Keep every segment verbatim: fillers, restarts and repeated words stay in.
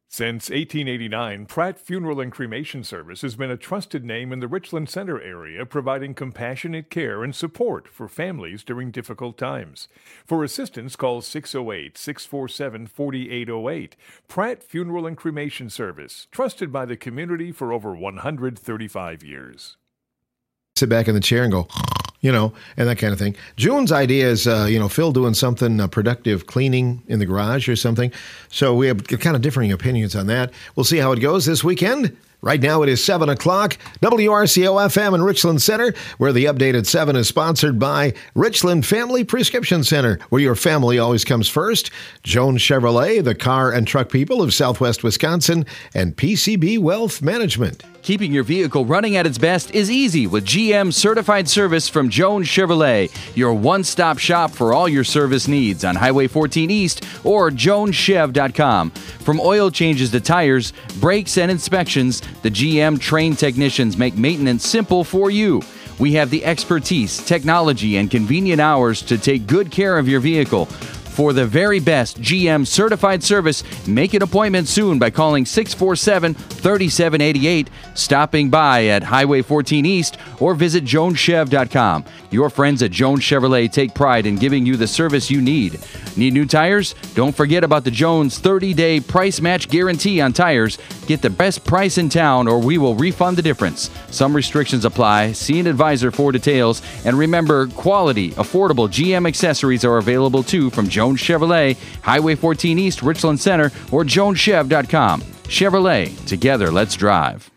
Since eighteen eighty-nine, Pratt Funeral and Cremation Service has been a trusted name in the Richland Center area, providing compassionate care and support for families during difficult times. For assistance, call six oh eight, six four seven, four eight oh eight. Pratt Funeral and Cremation Service, trusted by the community for over one hundred thirty-five years. Sit back in the chair and go, you know, and that kind of thing. June's idea is, uh, you know, Phil doing something uh, productive, cleaning in the garage or something. So we have kind of differing opinions on that. We'll see how it goes this weekend. Right now it is seven o'clock, W R C O F M in Richland Center, where the update at seven is sponsored by Richland Family Prescription Center, where your family always comes first. Jones Chevrolet, the car and truck people of Southwest Wisconsin, and P C B Wealth Management. Keeping your vehicle running at its best is easy with G M Certified Service from Jones Chevrolet, your one-stop shop for all your service needs on Highway fourteen East or jones chev dot com. From oil changes to tires, brakes, and inspections, the G M trained technicians make maintenance simple for you. We have the expertise, technology, and convenient hours to take good care of your vehicle. For the very best G M certified service, make an appointment soon by calling six four seven, three seven eight eight, stopping by at Highway fourteen East, or visit jones chev dot com. Your friends at Jones Chevrolet take pride in giving you the service you need. Need new tires? Don't forget about the Jones thirty-day price match guarantee on tires. Get the best price in town or we will refund the difference. Some restrictions apply. See an advisor for details. And remember, quality, affordable G M accessories are available too from Jones Chevrolet, Highway fourteen East, Richland Center, or jones chev dot com. Chevrolet, together let's drive.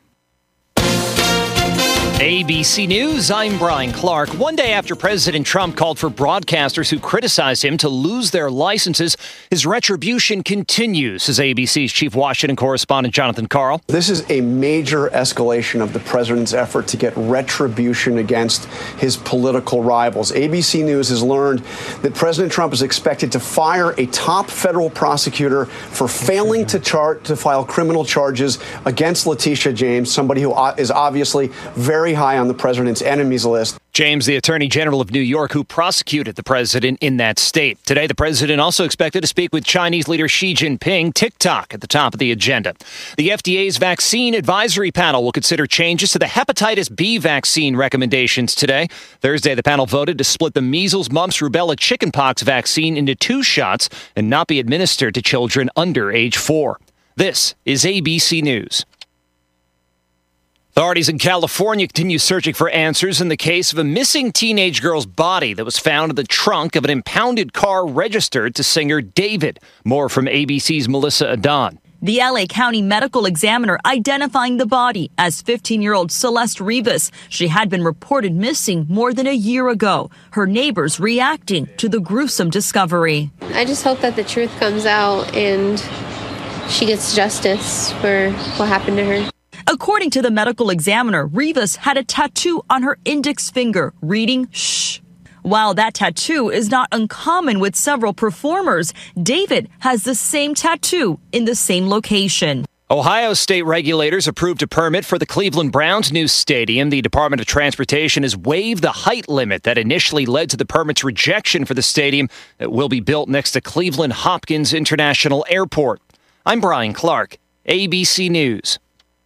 A B C News, I'm Brian Clark. One day after President Trump called for broadcasters who criticized him to lose their licenses, his retribution continues, says A B C's chief Washington correspondent Jonathan Karl. This is a major escalation of the president's effort to get retribution against his political rivals. A B C News has learned that President Trump is expected to fire a top federal prosecutor for failing to char- to file criminal charges against Letitia James, somebody who is obviously very high on the president's enemies list. James, the Attorney General of New York, who prosecuted the president in that state. Today, the president also expected to speak with Chinese leader Xi Jinping. TikTok at the top of the agenda. The F D A's Vaccine Advisory Panel will consider changes to the hepatitis B vaccine recommendations today. Thursday, the panel voted to split the measles, mumps, rubella, chickenpox vaccine into two shots and not be administered to children under age four. This is A B C News. Authorities in California continue searching for answers in the case of a missing teenage girl's body that was found in the trunk of an impounded car registered to singer David. More from A B C's Melissa Adon. The L A County medical examiner identifying the body as fifteen-year-old Celeste Rivas. She had been reported missing more than a year ago. Her neighbors reacting to the gruesome discovery. I just hope that the truth comes out and she gets justice for what happened to her. According to the medical examiner, Rivas had a tattoo on her index finger reading shh. While that tattoo is not uncommon with several performers, David has the same tattoo in the same location. Ohio state regulators approved a permit for the Cleveland Browns' new stadium. The Department of Transportation has waived the height limit that initially led to the permit's rejection for the stadium that will be built next to Cleveland Hopkins International Airport. I'm Brian Clark, A B C News.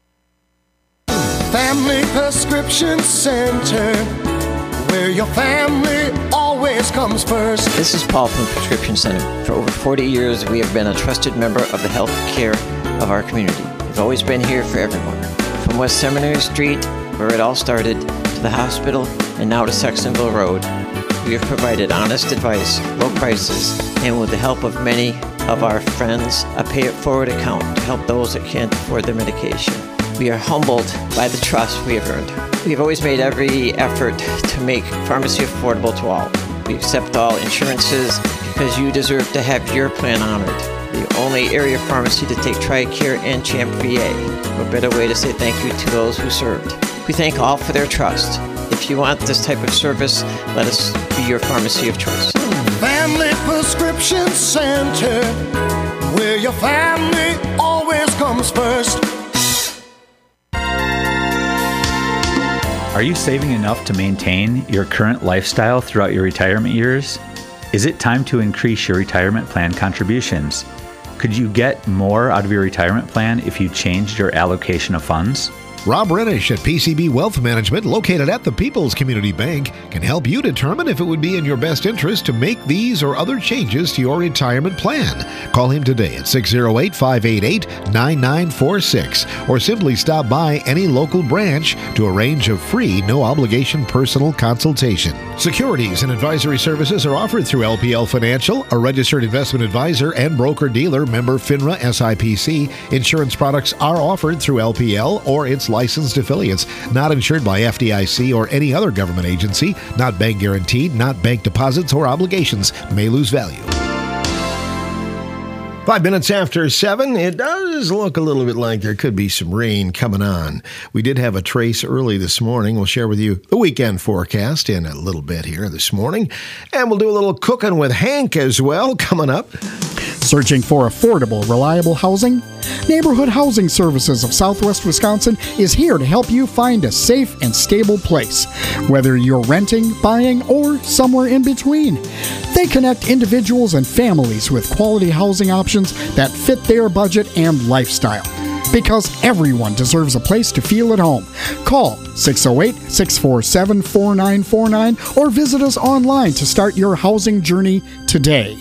Family Prescription Center, where your family always comes first. This is Paul from Prescription Center. For over forty years, we have been a trusted member of the health care of our community. We've always been here for everyone. From West Seminary Street, where it all started, to the hospital, and now to Sextonville Road, we have provided honest advice, low prices, and with the help of many of our friends, a pay-it-forward account to help those that can't afford their medication. We are humbled by the trust we have earned. We have always made every effort to make pharmacy affordable to all. We accept all insurances because you deserve to have your plan honored. The only area pharmacy to take TRICARE and CHAMP V A. What better way to say thank you to those who served. We thank all for their trust. If you want this type of service, let us be your pharmacy of choice. Family Prescription Center, where your family always comes first. Are you saving enough to maintain your current lifestyle throughout your retirement years? Is it time to increase your retirement plan contributions? Could you get more out of your retirement plan if you changed your allocation of funds? Rob Renish at P C B Wealth Management, located at the People's Community Bank, can help you determine if it would be in your best interest to make these or other changes to your retirement plan. Call him today at six oh eight, five eight eight, nine nine four six or simply stop by any local branch to arrange a free, no-obligation personal consultation. Securities and advisory services are offered through L P L Financial, a registered investment advisor and broker-dealer, member FINRA S I P C. Insurance products are offered through L P L or its licensed affiliates, not insured by F D I C or any other government agency, not bank guaranteed, not bank deposits or obligations, may lose value. Five minutes after seven, it does look a little bit like there could be some rain coming on. We did have a trace early this morning. We'll share with you the weekend forecast in a little bit here this morning. And we'll do a little cooking with Hank as well coming up. Searching for affordable, reliable housing? Neighborhood Housing Services of Southwest Wisconsin is here to help you find a safe and stable place, whether you're renting, buying, or somewhere in between. They connect individuals and families with quality housing options that fit their budget and lifestyle. Because everyone deserves a place to feel at home. Call six oh eight, six four seven, four nine four nine or visit us online to start your housing journey today.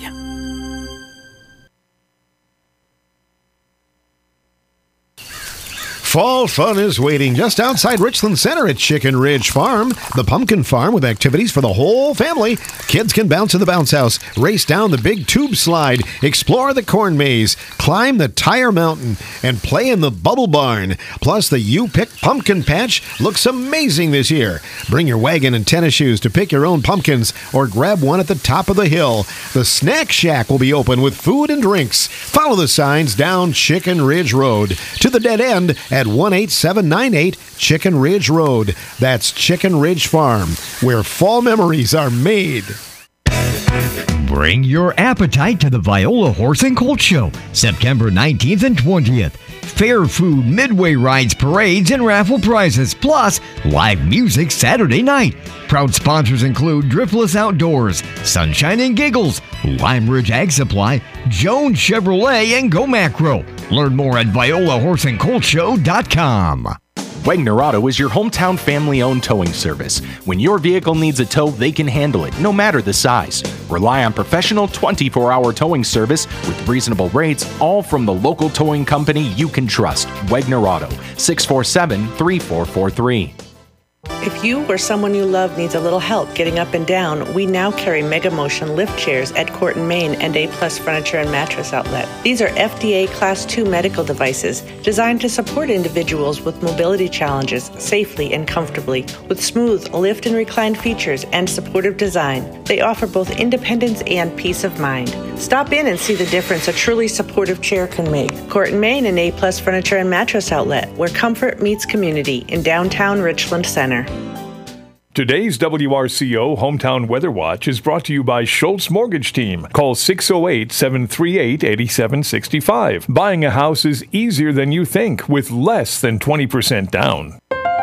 Fall fun is waiting just outside Richland Center at Chicken Ridge Farm, the pumpkin farm with activities for the whole family. Kids can bounce in the bounce house, race down the big tube slide, explore the corn maze, climb the tire mountain, and play in the bubble barn. Plus, the You Pick Pumpkin Patch looks amazing this year. Bring your wagon and tennis shoes to pick your own pumpkins or grab one at the top of the hill. The Snack Shack will be open with food and drinks. Follow the signs down Chicken Ridge Road to the dead end at one eight seven nine eight Chicken Ridge Road. That's Chicken Ridge Farm, where fall memories are made. Bring your appetite to the Viola Horse and Colt Show, September nineteenth and twentieth. Fair food, midway rides, parades, and raffle prizes, plus live music Saturday night. Proud sponsors include Driftless Outdoors, Sunshine and Giggles, Lime Ridge Ag Supply, Jones Chevrolet, and Go Macro. Learn more at viola horse and colt show dot com. Wegner Auto is your hometown family-owned towing service. When your vehicle needs a tow, they can handle it, no matter the size. Rely on professional twenty-four hour towing service with reasonable rates, all from the local towing company you can trust. Wegner Auto, six four seven, three four four three. If you or someone you love needs a little help getting up and down, we now carry Mega Motion lift chairs at Court and Main and A Plus Furniture and Mattress Outlet. These are F D A Class two medical devices designed to support individuals with mobility challenges safely and comfortably. With smooth lift and recline features and supportive design, they offer both independence and peace of mind. Stop in and see the difference a truly supportive chair can make. Court and Main and A Plus Furniture and Mattress Outlet, where comfort meets community in downtown Richland Center. Today's W R C O Hometown Weather Watch is brought to you by Schultz Mortgage Team. Call six oh eight, seven three eight, eight seven six five. Buying a house is easier than you think with less than twenty percent down.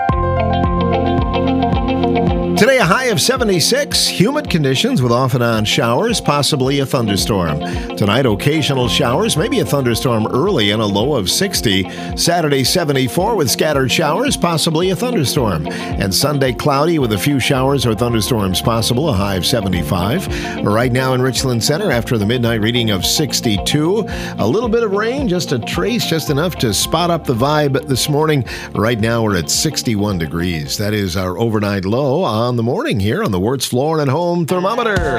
Today, a high of seventy-six, humid conditions with off and on showers, possibly a thunderstorm. Tonight, occasional showers, maybe a thunderstorm early and a low of sixty. Saturday, seventy-four with scattered showers, possibly a thunderstorm. And Sunday, cloudy with a few showers or thunderstorms possible, a high of seventy-five. Right now in Richland Center, after the midnight reading of sixty-two, a little bit of rain, just a trace, just enough to spot up the vibe this morning. Right now, we're at sixty-one degrees. That is our overnight low on the morning here on the Wirtz Floor and Home Thermometer.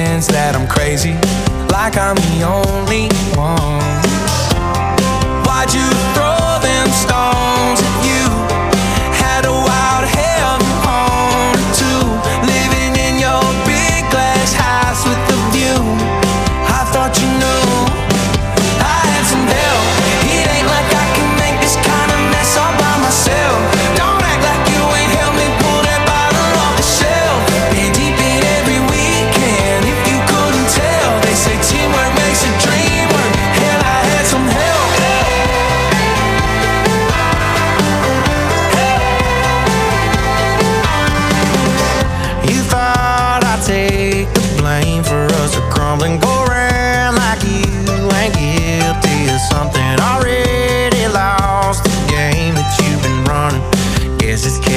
I'm the only one. Why'd you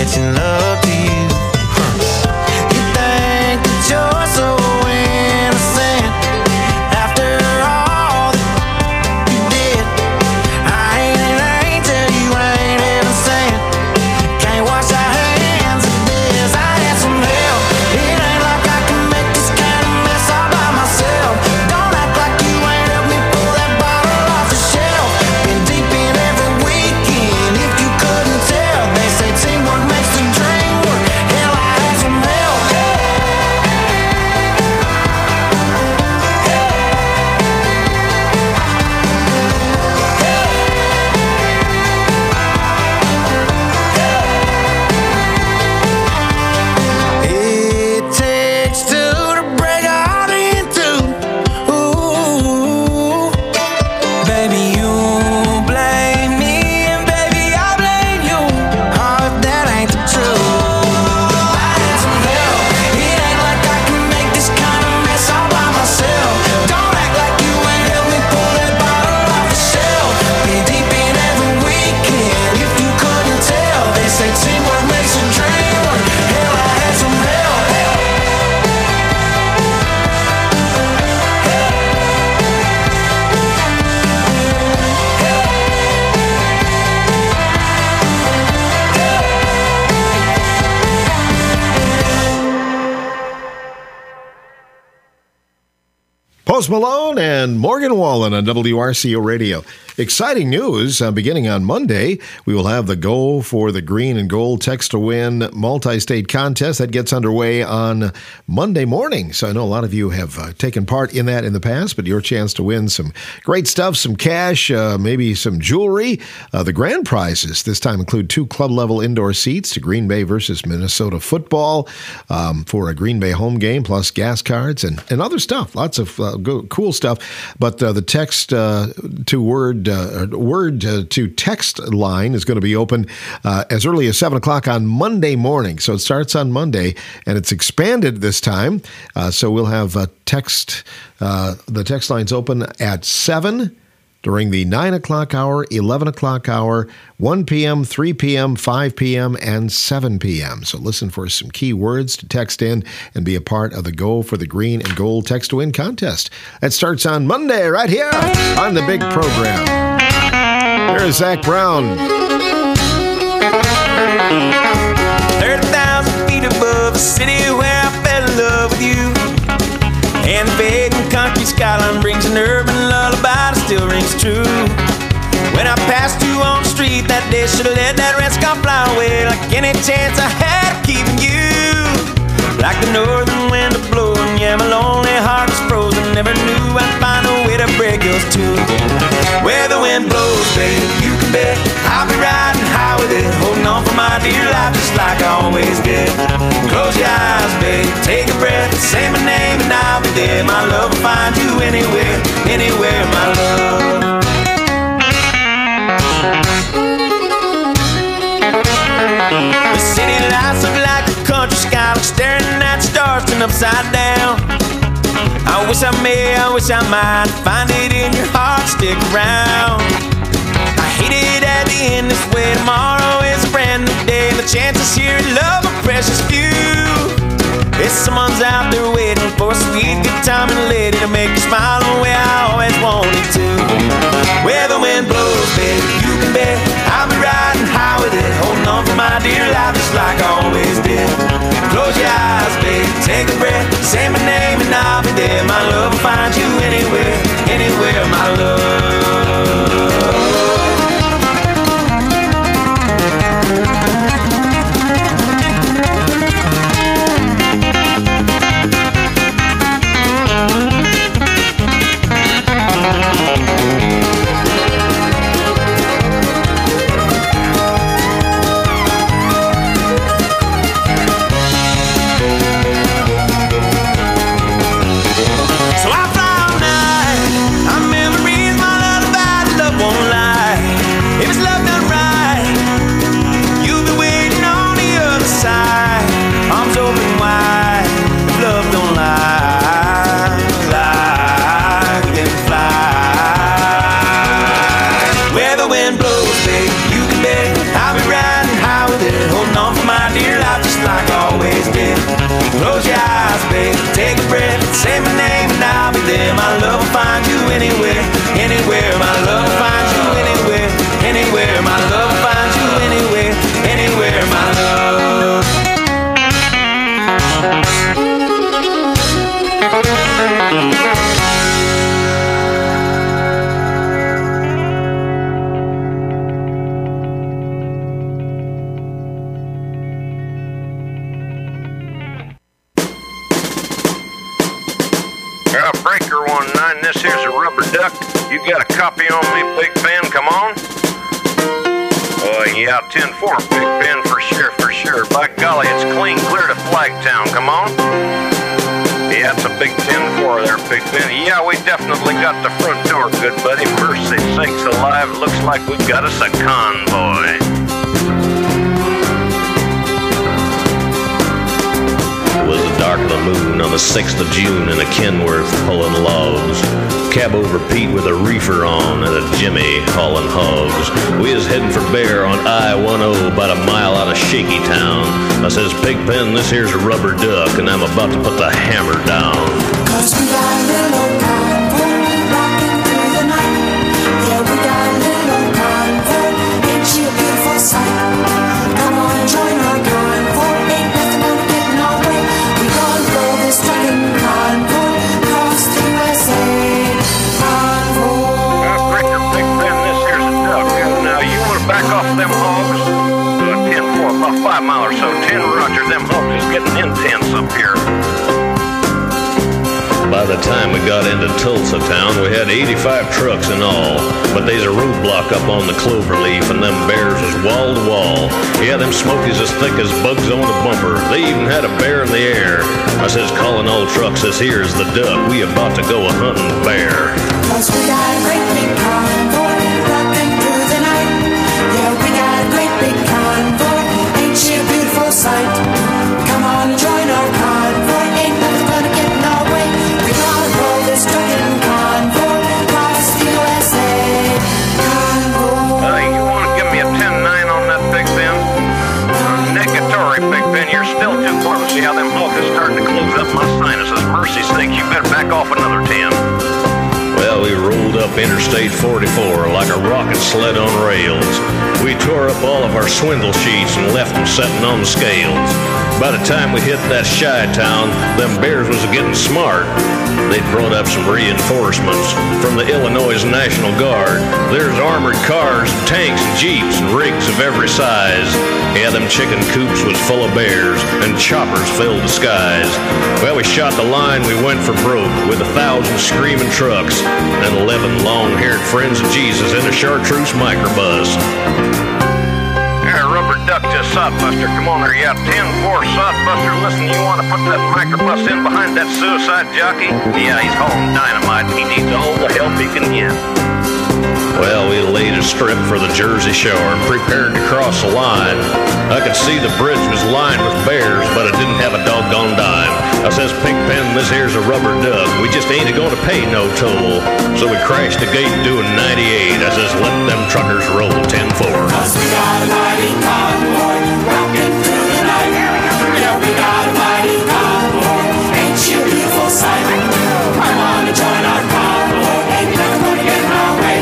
catching up to you. You think that you're so innocent after all that you did. I ain't an angel, you ain't heaven sent. Can't wash our hands of this. I had some help. It ain't like I can make this kind of mess all by myself. Don't act like you ain't helped me pull that bottle off the shelf. Been deep in every weekend, if you couldn't tell. They say teamwork makes the dream work. Hell, I had some help. It takes two to break a heart in two. Ooh, baby, you blame me, and baby, I blame you. Oh, if that ain't the truth. I had some help. It ain't like I can make this kind of mess all by myself. Don't act like you ain't helped me pull that bottle off the shelf. Been deep in every weekend, if you couldn't tell. They say teamwork makes a dream work. Hell, I had some help. Post Malone and Morgan Wallen on W R C O Radio. Exciting news. Uh, beginning on Monday, we will have the Go for the Green and Gold Text to Win multi-state contest. That gets underway on Monday morning. So I know a lot of you have uh, taken part in that in the past, but your chance to win some great stuff, some cash, uh, maybe some jewelry. Uh, the grand prizes this time include two club-level indoor seats to Green Bay versus Minnesota football um, for a Green Bay home game, plus gas cards and, and other stuff. Lots of uh, go, cool stuff. But uh, the text uh, to word uh, word uh, to text line is going to be open uh, as early as seven o'clock on Monday morning. So it starts on Monday, and it's expanded this time. Uh, so we'll have uh, text uh, the text lines open at seven during the nine o'clock hour, eleven o'clock hour, one p.m., three p.m., five p.m., and seven p.m. So listen for some key words to text in and be a part of the Go for the Green and Gold Text to Win contest. That starts on Monday right here on the big program. Here's Zach Brown. thirty thousand feet above the city where I fell in love with you. And the big and country skyline brings an urban lullaby that still rings true. When I passed you on the street that day, should've let that red sky fly away. Like any chance I had of keeping you. Like the northern wind a blowing, yeah, my lonely heart was frozen. Never knew I'd find a way to break yours too. Where the wind blows, babe, you can bet I'll be riding high with it, holding on for my dear life just like I always did. Close your eyes, babe, take a breath, say my name and I'll be there. My love will find you anywhere, anywhere, my love. The city lights look like a country sky, like staring at stars turned upside down. I wish I may, I wish I might find it in your heart, stick around. I hate it at the end this way. Tomorrow is a brand new day, and the chances here at love are precious few. If someone's out there waiting for a sweet good time and lady to make you smile the way I always wanted to. Where the wind blows, baby, you can bet I'll be riding high with it, holding on for my dear life just like I always did. Close your eyes, baby, take a breath, say my name and I'll be there. My love will find you anywhere, anywhere, my love. nine, this here's a rubber duck. You got a copy on me, Big Ben, come on. Oh, yeah, ten four, Big Ben, for sure, for sure. By golly, it's clean clear to Flagtown, come on. Yeah, it's a big ten four there, Big Ben. Yeah, we definitely got the front door, good buddy. Mercy sakes alive, looks like we got us a convoy. It was the dark of the moon on the sixth of June in a Kenworth pulling logs. Cab over Pete with a reefer on and a Jimmy hauling hogs. We was heading for Bear on I ten about a mile out of Shaky Town. I says, Pigpen, this here's a rubber duck and I'm about to put the hammer down. Cause we got a little old convoy rocking through the night. Yeah, we got a little old convoy. Ain't she a beautiful sight? Come on, join our convoy. Ain't nothing gonna get in our way. We gonna blow this trucking convoy across the U S A. Convoy. Uh, Breaker, Big Ben, this here's a duck. And now you want to back off them hogs? Uh, ten four, about five mile or so. ten Roger, them hogs is getting intense up here. By the time we got into Tulsa town, we had eighty-five trucks in all. But there's a roadblock up on the Cloverleaf, and them bears was wall to wall. Yeah, them smokies as thick as bugs on a bumper. They even had a bear in the air. I says, calling all trucks, this here's the duck. We about to go a hunting bear. Cause we got a great big convoy rocking through the night. Yeah, we got a great big convoy. Ain't she a beautiful sight? Come on and join our convoy. Ain't nothing gonna get in our way. We gonna blow this trucking convoy across the U S A. Convoy. Uh, you want to give me a ten nine on that, Big Ben? Uh, negatory, Big Ben. You're still too close. Yeah, them hogs is starting to close up my sinuses. Mercy sakes, you better back off another ten. Well, we rolled up Interstate forty-four like a rocket sled on rails. We tore up all of our swindle sheets and left them setting on the scales. By the time we hit that shy town, them bears was getting smart. They'd brought up some reinforcements from the Illinois National Guard. There's armored cars, tanks, jeeps, and rigs of every size. Yeah, them chicken coops was full of bears, and choppers filled the skies. Well, we shot the line, we went for broke, with a thousand screaming trucks, and eleven long-haired friends of Jesus in a chartreuse microbus. Here, rubber duck to Sodbuster. Come on there, yeah, ten four Sodbuster. Listen, you want to put that microbus in behind that suicide jockey? Yeah, he's hauling dynamite. He needs all the help he can get. Well, we laid a strip for the Jersey Shore and prepared to cross the line. I could see the bridge was lined with bears, but it didn't have a doggone dime. I says, Pigpen, this here's a rubber duck. We just ain't going to pay no toll. So we crashed the gate doing ninety-eight. I says, let them truckers roll ten four. Cause we got a mighty convoy rocking through the night. Yeah, we got a mighty convoy. Ain't she a beautiful sight? Come on and join our convoy. Ain't never gonna get in our way.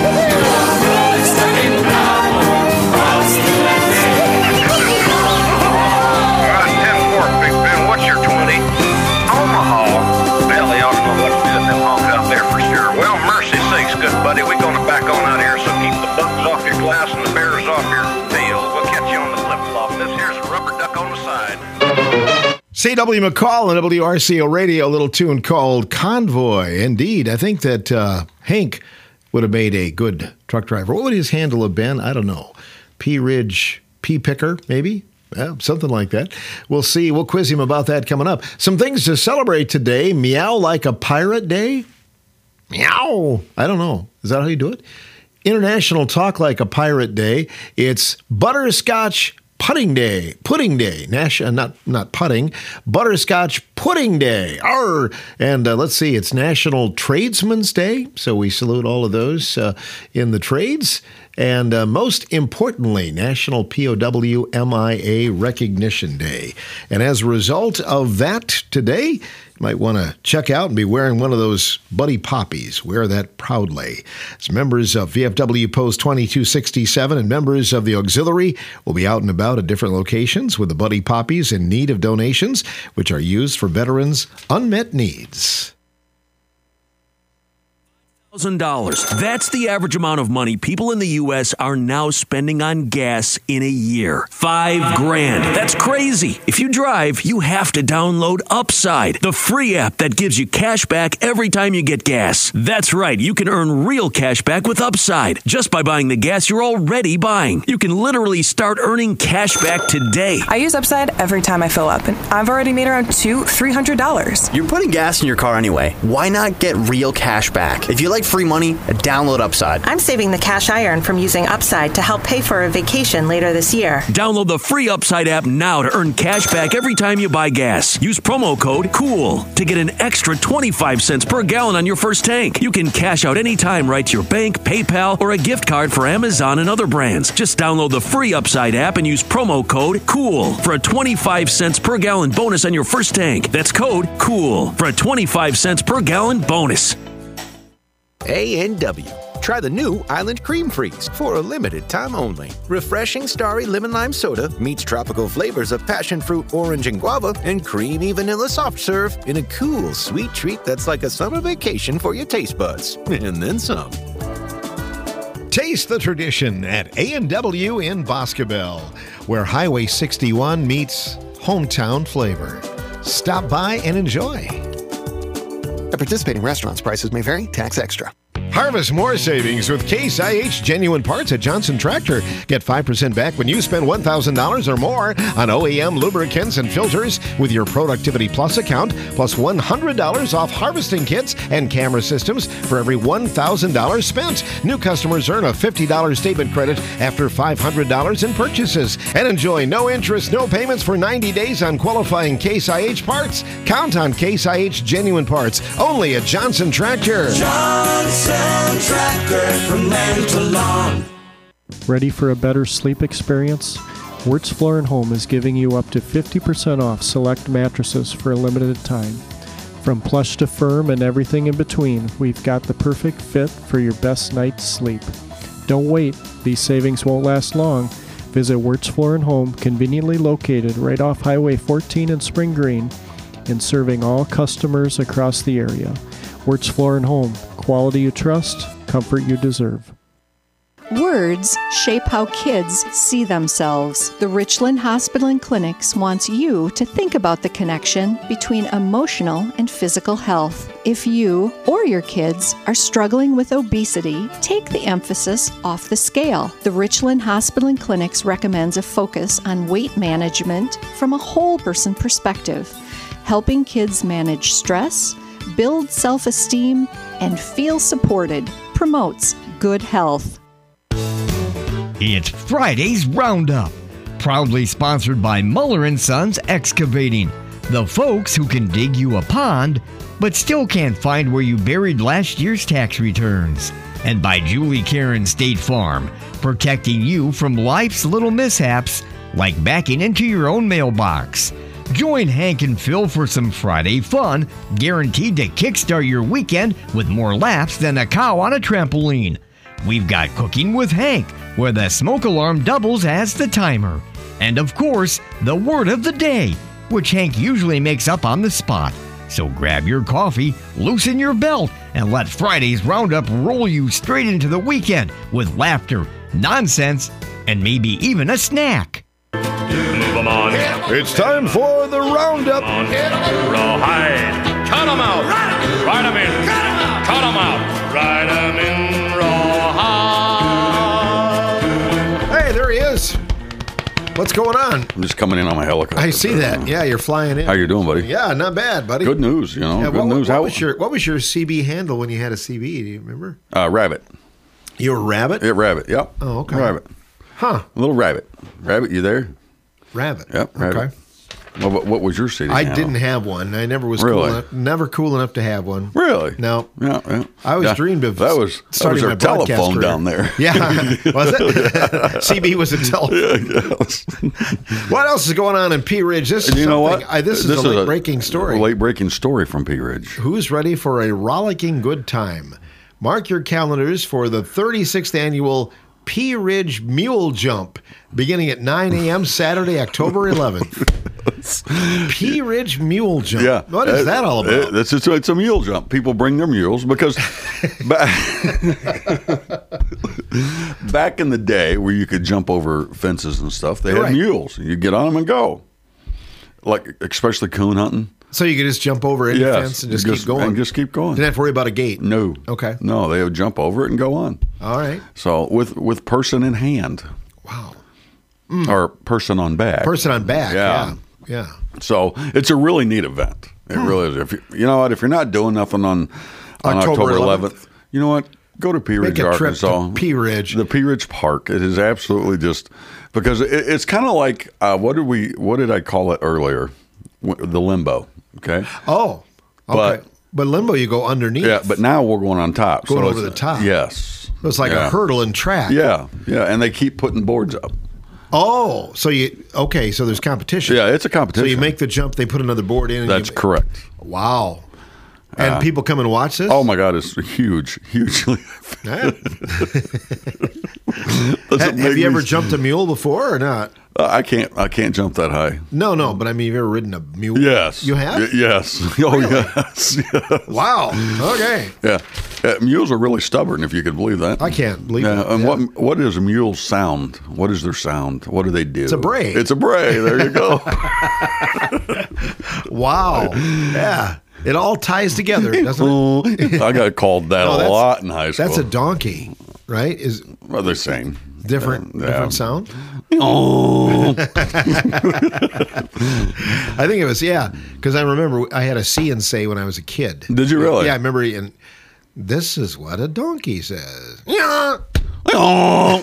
Buddy, we're going to back on out here, so keep the bugs off your glass and the bears off your tail. We'll catch you on the flip-flop. This here's a rubber duck on the side. C W McCall on W R C O Radio, a little tune called Convoy. Indeed, I think that uh, Hank would have made a good truck driver. What would his handle have been? I don't know. P Ridge P Picker, maybe? Yeah, something like that. We'll see. We'll quiz him about that coming up. Some things to celebrate today. Meow Like a Pirate Day. Meow. I don't know. Is that how you do it? International Talk Like a Pirate Day. It's Butterscotch Pudding Day. Pudding Day. Nash, uh, not not putting. Butterscotch Pudding Day. Arr. And uh, let's see. It's National Tradesman's Day. So we salute all of those uh, in the trades. And uh, most importantly, National P O W M I A Recognition Day. And as a result of that today, you might want to check out and be wearing one of those Buddy Poppies. Wear that proudly. As members of V F W Post twenty-two sixty-seven and members of the auxiliary will be out and about at different locations with the Buddy Poppies in need of donations, which are used for veterans' unmet needs. one thousand dollars. That's the average amount of money people in the U S are now spending on gas in a year. Five grand. That's crazy. If you drive, you have to download Upside, the free app that gives you cash back every time you get gas. That's right. You can earn real cash back with Upside just by buying the gas you're already buying. You can literally start earning cash back today. I use Upside every time I fill up, and I've already made around two, three hundred dollars. You're putting gas in your car anyway. Why not get real cash back? If you like free money, download Upside. I'm saving the cash I earn from using Upside to help pay for a vacation later this year. Download the free Upside app now to earn cash back every time you buy gas. Use promo code COOL to get an extra twenty-five cents per gallon on your first tank. You can cash out anytime right to your bank, PayPal, or a gift card for Amazon and other brands. Just download the free Upside app and use promo code COOL for a twenty-five cents per gallon bonus on your first tank. That's code COOL for a twenty-five cents per gallon bonus. A and W. Try the new Island Cream Freeze for a limited time only. Refreshing Starry Lemon Lime Soda meets tropical flavors of passion fruit, orange, and guava, and creamy vanilla soft serve in a cool, sweet treat that's like a summer vacation for your taste buds. And then some. Taste the tradition at A and W in Boscobel, where Highway sixty-one meets hometown flavor. Stop by and enjoy. At participating restaurants, prices may vary. Tax extra. Harvest more savings with Case I H Genuine Parts at Johnson Tractor. Get five percent back when you spend one thousand dollars or more on O E M lubricants and filters with your Productivity Plus account, plus one hundred dollars off harvesting kits and camera systems for every one thousand dollars spent. New customers earn a fifty dollars statement credit after five hundred dollars in purchases. And enjoy no interest, no payments for ninety days on qualifying Case I H parts. Count on Case I H Genuine Parts, only at Johnson Tractor. Johnson Tractor, from land to lawn. Ready for a better sleep experience? Wirtz Floor and Home is giving you up to fifty percent off select mattresses for a limited time. From plush to firm and everything in between, we've got the perfect fit for your best night's sleep. Don't wait, these savings won't last long. Visit Wirtz Floor and Home, conveniently located right off Highway fourteen in Spring Green, and serving all customers across the area. Wirtz Floor and Home, quality you trust, comfort you deserve. Words shape how kids see themselves. The Richland Hospital and Clinics wants you to think about the connection between emotional and physical health. If you or your kids are struggling with obesity, take the emphasis off the scale. The Richland Hospital and Clinics recommends a focus on weight management from a whole person perspective, helping kids manage stress, build self-esteem, and feel supported. Promotes good health. It's Friday's Roundup, proudly sponsored by Muller and Sons Excavating, the folks who can dig you a pond, but still can't find where you buried last year's tax returns. And by Julie Karen State Farm, protecting you from life's little mishaps, like backing into your own mailbox. Join Hank and Phil for some Friday fun, guaranteed to kickstart your weekend with more laughs than a cow on a trampoline. We've got Cooking with Hank, where the smoke alarm doubles as the timer. And of course, the word of the day, which Hank usually makes up on the spot. So grab your coffee, loosen your belt, and let Friday's Roundup roll you straight into the weekend with laughter, nonsense, and maybe even a snack. Move 'em on. It's time for the Roundup. Rawhide. Cut 'em out. Ride 'em in. Cut 'em out. Ride 'em in rawhide. Hey, there he is. What's going on? I'm just coming in on my helicopter. I see that. Yeah, you're flying in. How you doing, buddy? Yeah, not bad, buddy. Good news, you know. Yeah, Good what, news. What, How was your What was your C B handle when you had a C B? Do you remember? Uh, rabbit. You were Rabbit? Yeah, Rabbit. Yep. Oh, okay. Rabbit. Huh. A little Rabbit. Rabbit, you there? Rabbit. Yep. Rabbit. Okay. Well, what, what was your city? I handle? didn't have one. I never was Really? cool enough, never cool enough to have one. Really? No. Yeah. yeah. I always Yeah. dreamed of that was starting that was our my broadcast telephone career. down there. Yeah, was it? C B was a telephone. Yeah, yes. What else is going on in Pea Ridge? This is And you know something- what? I, this is a late breaking story. Late breaking story from Pea Ridge. Who's ready for a rollicking good time? Mark your calendars for the thirty-sixth annual Pea Ridge Mule Jump, beginning at nine a.m. Saturday, October eleventh. Pea Ridge Mule Jump. Yeah. What is Uh, that all about? uh, It's, it's, it's a mule jump. People bring their mules because back, back in the day where you could jump over fences and stuff, they had Right. mules. You get on them and go. Like, especially coon hunting. So you could just jump over any Yes, fence and just, just- keep going? and just keep going. Didn't have to worry about a gate? No. Okay. No, they would jump over it and go on. All right. So with with person in hand. Wow. Or person on back. Person on back, yeah. Yeah. So it's a really neat event. It Hmm. really is. If you, you know what? If you're not doing nothing on, on October October eleventh. eleventh, you know what? Go to Pea Make Ridge, a trip to Arkansas. Pea Ridge. The Pea Ridge Park. It is absolutely just because it, it's kind of like uh, what did we? What did I call it earlier? W- The limbo. Okay. Oh. Okay. But But limbo, you go underneath. yeah, but now we're going on top. Going so over it's- the top. Yes. It's like Yeah. a hurdle and track. Yeah, yeah, and they keep putting boards up. Oh, so you okay? So there's competition. Yeah, it's a competition. So you make the jump, they put another board in. And That's you, correct. Wow. And Uh, people come and watch this. Oh my God, it's huge, hugely. Yeah. Does Ha- it have make you ever me- jumped a mule before or not? Uh, I can't. I can't jump that high. No, no. But I mean, have you ever ridden a mule? Yes. You have? Y- yes. Oh yes. yes. Wow. Okay. Yeah. Uh, mules are really stubborn, if you could believe that. I can't believe Yeah. it. And Yeah. what what is a mule's sound? What is their sound? What do they do? It's a bray. It's a bray. There you go. Wow. Yeah. It all ties together, doesn't it? I got called that No, a that's- lot in high school. That's a donkey, right? Is well, they're same. different Yeah. different sound? Oh. I think it was, yeah, because I remember I had a see and say when I was a kid. Did you really? Yeah, I remember. And this is what a donkey says. Yeah. Oh.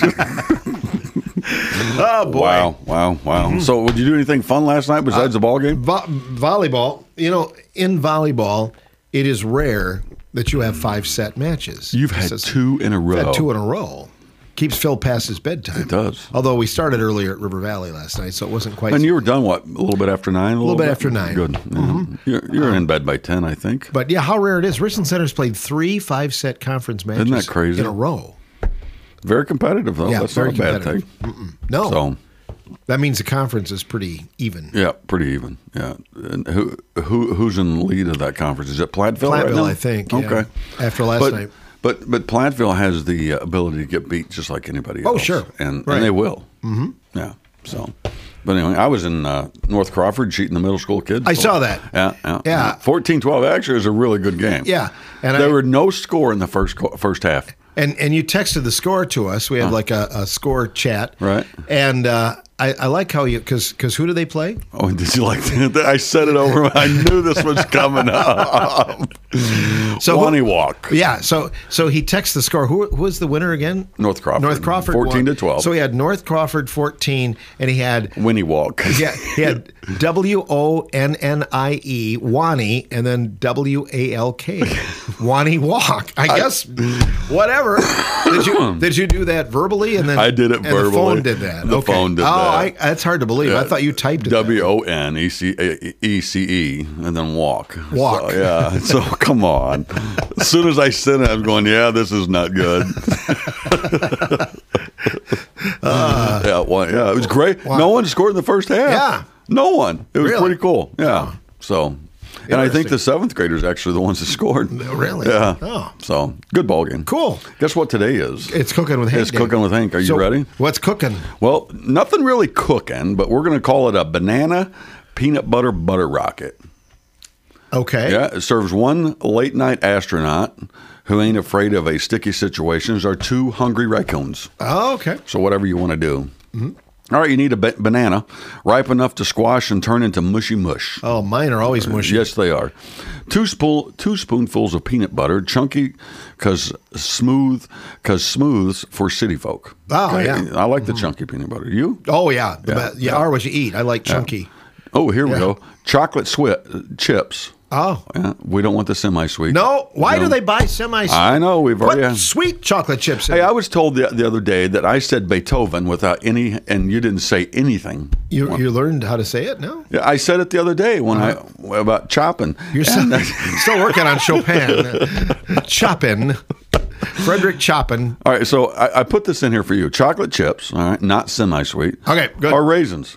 Oh boy. Wow, wow, wow. So, would you do anything fun last night besides the ball game? Vo- volleyball. You know, in volleyball, it is rare that you have five set matches. You've had It's- two in a row. I've had two in a row. Keeps Phil past his bedtime. It does. Although we started earlier at River Valley last night, so it wasn't quite. And you were done, what, a little bit after nine? A little bit after nine. Good. Yeah. You're, you're in bed by ten, I think. But yeah, how rare it is. Richland Center's played three five-set conference matches Isn't that crazy? in a row. Very competitive, though. Yeah, That's very not a bad competitive. thing. Mm-mm. No. So, That means the conference is pretty even. yeah, pretty even. Yeah. And who who who's in the lead of that conference? Is it Platteville right Platteville, now? I think, yeah. Okay. After last but, night. But but Platteville has the uh, ability to get beat just like anybody Oh, else. sure. And, Right. and they will. Mm-hmm. Yeah. So, but anyway, I was in uh, North Crawford cheating the middle school kids. I saw that. Yeah, yeah. Yeah. fourteen twelve actually was a really good game. Yeah. And there I- were no score in the first co- first half. And and you texted the score to us. We had Huh. like a, a score chat. Right. And uh, I, I like how you, because because who do they play? Oh, did you like that? I said it over. I knew this was coming up. So who- Wani Walk. Yeah. So so he texts the score. Who, who was the winner again? North Crawford. North Crawford. fourteen won. to twelve. So he had North Crawford fourteen, and he had Winnie Walk. yeah he had W O N N I E Wani, and then W A L K Wani Walk. I guess whatever. Did you did you do that verbally? And then I did it and verbally. The phone did that. The okay. phone did oh, that. I, that's hard to believe. I thought you typed it. W O N E C E C E and then walk. Walk. So, yeah. So come on. As soon as I said it, I was going, yeah, this is not good. Uh, yeah, well, yeah, it was great. No one scored in the first half. Yeah. No one. It was Really? pretty cool. Yeah. So, and I think the seventh graders actually the ones that scored. Really? Yeah. Oh. So good ball game. Cool. Guess what today is? It's cooking with Hank. It's cooking with Hank. Are you So, ready? What's cooking? Well, nothing really cooking, but we're going to call it a banana peanut butter butter rocket. Okay. Yeah, it serves one late night astronaut who ain't afraid of a sticky situation or two hungry raccoons. Oh, okay. So whatever you want to do. Mhm. All right, you need a ba- banana ripe enough to squash and turn into mushy mush. Oh, mine are always mushy. Yes, they are. Two spoon, two spoonfuls of peanut butter, chunky, cause smooth, cause smooths for city folk. Oh, Okay? yeah. I like the chunky peanut butter. You? Oh yeah, the Yeah, yeah, yeah. Are what you eat. I like Yeah. chunky. Oh, here we Yeah. go. Chocolate sweat chips. Oh Yeah, we don't want the semi-sweet. no! Why No. do they buy semi? I know we've Put already. had- sweet chocolate chips in. Hey, it. I was told the, the other day that I said Beethoven without any, and you didn't say anything. you you learned how to say it now. Yeah, I said it the other day when I about chopping. You're still, still working on Chopin. Chopin. Frederick Chopin. All right, so I, I put this in here for you: chocolate chips. All right, not semi-sweet. Okay, good. Or raisins.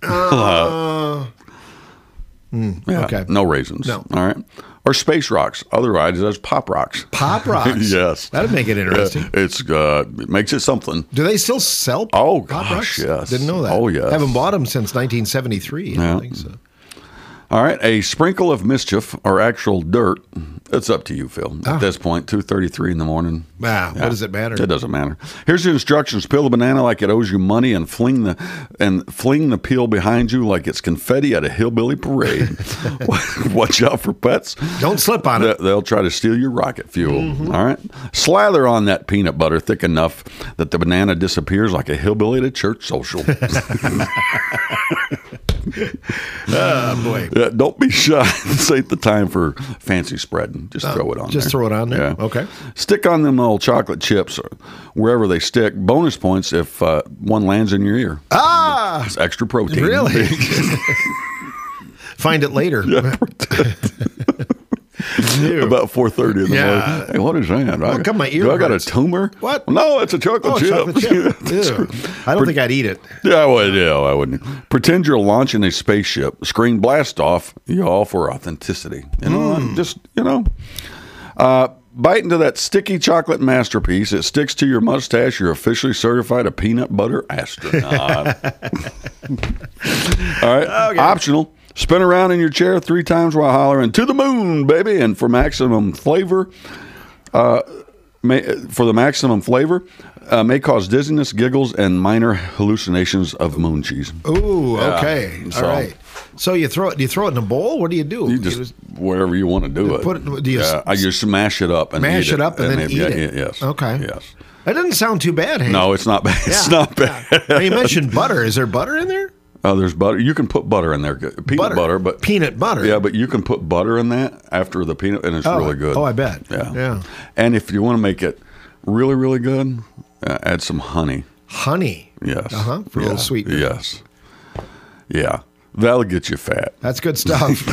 Uh, mm, Yeah, okay. no raisins. No. All right. Or space rocks. Otherwise, there's pop rocks. Pop rocks? Yes. That'd make it interesting. Yeah, it's uh, it makes it something. Do they still sell Oh pop gosh, rocks? yes. Didn't know that. Oh yes. Haven't bought them since nineteen seventy-three. I Yeah. don't think so. All right, a sprinkle of mischief or actual dirt. It's up to you, Phil. At Ah. this point, two thirty-three in the morning. Wow, what does it matter? It doesn't matter. Here's the instructions: peel the banana like it owes you money, and fling the and fling the peel behind you like it's confetti at a hillbilly parade. Watch out for pets. Don't slip on it. They- They'll try to steal your rocket fuel. Mhm. All right, slather on that peanut butter thick enough that the banana disappears like a hillbilly at a church social. Oh, boy. Yeah, don't be shy. This ain't the time for fancy spreading. Just Uh, throw it on just there. throw it on there? Yeah. Okay. Stick on them little chocolate chips or wherever they stick. Bonus points if uh, one lands in your ear. Ah! It's extra protein. Really? Find it later. About four thirty in the Yeah. morning. Hey, what is that? How come my ear Do I got a hurts? tumor? What? No, it's a chocolate Oh, chip. chocolate chip. Ew. I don't think I'd eat it. Yeah, well, yeah, I wouldn't. Pretend you're launching a spaceship. Screen blast off. Y'all for authenticity. You know, Mm. just you know. Uh, bite into that sticky chocolate masterpiece. It sticks to your mustache. You're officially certified a peanut butter astronaut. All right. Okay. Optional. Spin around in your chair three times while hollering "to the moon, baby!" And for maximum flavor, uh, may, for the maximum flavor, uh, may cause dizziness, giggles, and minor hallucinations of moon cheese. Ooh, Yeah. okay. So- All right. So you throw it? Do you throw it in a bowl? What do you do? You just wherever you want to do You it. put it- do you yeah, s- I just mash it up and mash eat it up and, then it- eat yeah, it. yeah, Yes. Okay. Yes. That doesn't sound too bad. Hank. No, it's not bad. It's Yeah, not bad. Now, you mentioned butter. Is there butter in there? Oh, there's butter. You can put butter in there. Peanut Butter. butter, but Peanut butter. Yeah, but you can put butter in that after the peanut, and it's Oh, really good. oh, I bet. Yeah. Yeah. And if you want to make it really, really good, uh, add some honey. Honey. Yes. Uh-huh, for a little sweetener. Yes. Yeah. That'll get you fat. That's good stuff.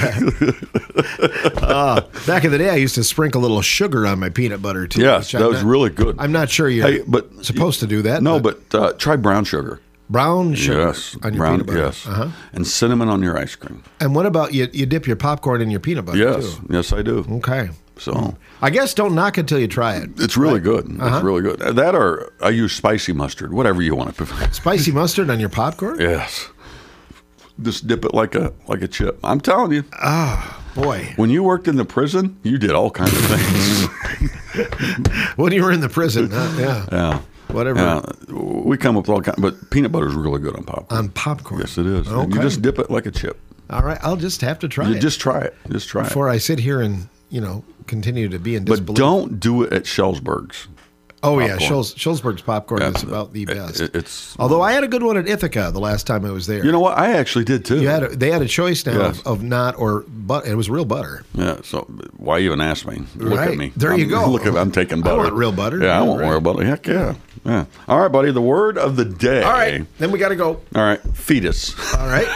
uh, back in the day, I used to sprinkle a little sugar on my peanut butter too. Yes, which that I'm was not- really good. I'm not sure you're Hey, but supposed to do that. No, but uh, try brown sugar. brown sugar Yes, on your brown. peanut butter. Yes, Uh-huh. and cinnamon on your ice cream. And what about you? You dip your popcorn in your peanut butter Yes, too. yes, I do. Okay. So I guess don't knock it till you try it. it's really Right. good. Uh-huh. It's really good. That or I use spicy mustard, whatever you want to put. Spicy mustard on your popcorn? Yes. Just dip it like a like a chip. I'm telling you. Ah, boy. When you worked in the prison, you did all kinds of things. When you were in the prison, huh? yeah. Yeah. Whatever. Yeah. We come up with all kinds, but peanut butter is really good on popcorn. On popcorn. Yes, it is. And you Okay. just dip it like a chip. All right, I'll just have to try You it. just try it. Just try before it. I sit here and, you know, continue to be in But disbelief. don't do it at Schellsberg's. Oh, yeah, popcorn. Schulz, Schulzberg's popcorn Yeah, is about the it- best. it- it's Although I had a good one at Ithaca the last time I was there. You know what? I actually did too. You had a, they had a choice now Yes. of, of not or but it was real butter. Yeah. So why even ask me? Look Right. at me. There you I'm, go. Look at I'm taking I butter. want real butter. Yeah, I Yeah, want right. real butter. Heck yeah. Yeah. All right, buddy. The word of the day. All right, then we got to go. All right. Fetus. All right.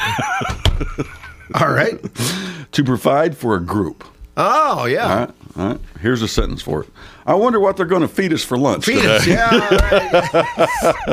All right. To provide for a group. Oh, yeah. All right. All right. Here's a sentence for it. I wonder what they're going to feed us for lunch Feed today. us, yeah. Right.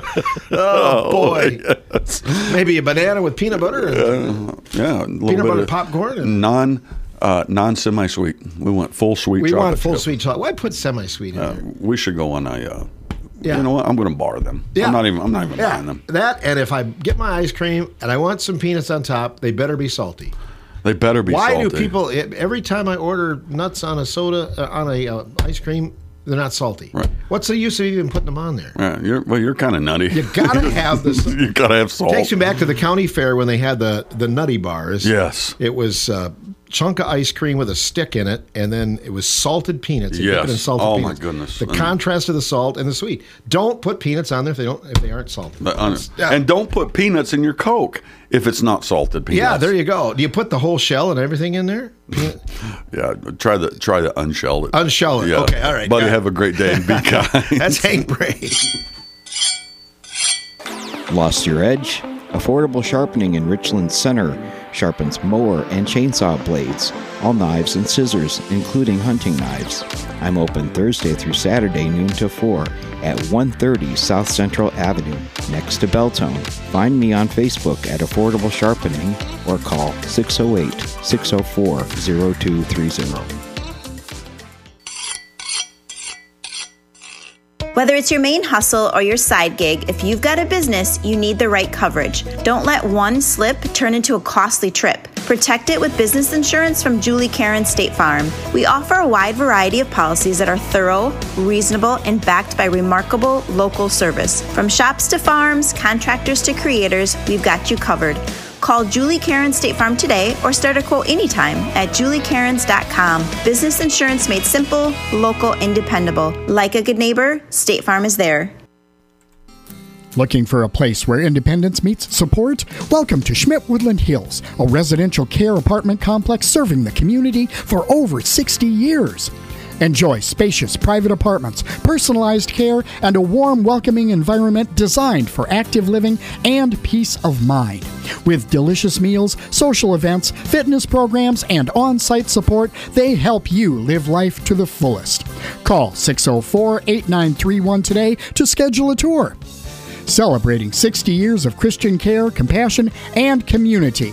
oh, boy. Yes. Maybe a banana with peanut butter and Uh, yeah. A little peanut bit butter of popcorn. And Non uh, non semi sweet. We want full sweet. we chocolate want full chip. sweet chocolate. Why put semi-sweet in Uh, there? we should go on a. Uh, Yeah. You know what? I'm going to borrow them. Yeah. I'm not even. I'm not even Yeah, buying them. that and if I get my ice cream and I want some peanuts on top, they better be salty. They better be. Why salty. do people every time I order nuts on a soda uh, on a uh, ice cream, they're not salty? Right. What's the use of even putting them on there? Yeah, you're well. You're kind of nutty. You gotta have this. you gotta have salt. Takes me back to the county fair when they had the the nutty bars. Yes. It was a chunk of ice cream with a stick in it, and then it was salted peanuts. You dip it in Yes. salted Oh, my peanuts. goodness. The And- contrast of the salt and the sweet. Don't put peanuts on there if they don't if they aren't salted. But un- Yeah. And don't put peanuts in your Coke if it's not salted peanuts. Yeah, there you go. Do you put the whole shell and everything in there? Peanut- Yeah, try the try the unshelled it. Unshell it. Yeah. Okay, all right. Buddy, got it. have a great day and be kind. That's Hank Bray. Lost your edge? Affordable Sharpening in Richland Center sharpens mower and chainsaw blades, all knives and scissors, including hunting knives. I'm open Thursday through Saturday, noon to four, at one thirty South Central Avenue, next to Belltone. Find me on Facebook at Affordable Sharpening or call six oh eight, six oh four, oh two three oh. Whether it's your main hustle or your side gig, if you've got a business, you need the right coverage. Don't let one slip turn into a costly trip. Protect it with business insurance from Julie Karen State Farm. We offer a wide variety of policies that are thorough, reasonable, and backed by remarkable local service. From shops to farms, contractors to creators, we've got you covered. Call Julie Karen State Farm today or start a quote anytime at julie karens dot com. Business insurance made simple, local, and dependable. Like a good neighbor, State Farm is there. Looking for a place where independence meets support? Welcome to Schmidt Woodland Hills, a residential care apartment complex serving the community for over sixty years. Enjoy spacious private apartments, personalized care, and a warm, welcoming environment designed for active living and peace of mind. With delicious meals, social events, fitness programs, and on-site support, they help you live life to the fullest. Call six oh four, eight nine three one today to schedule a tour. Celebrating sixty years of Christian care, compassion, and community.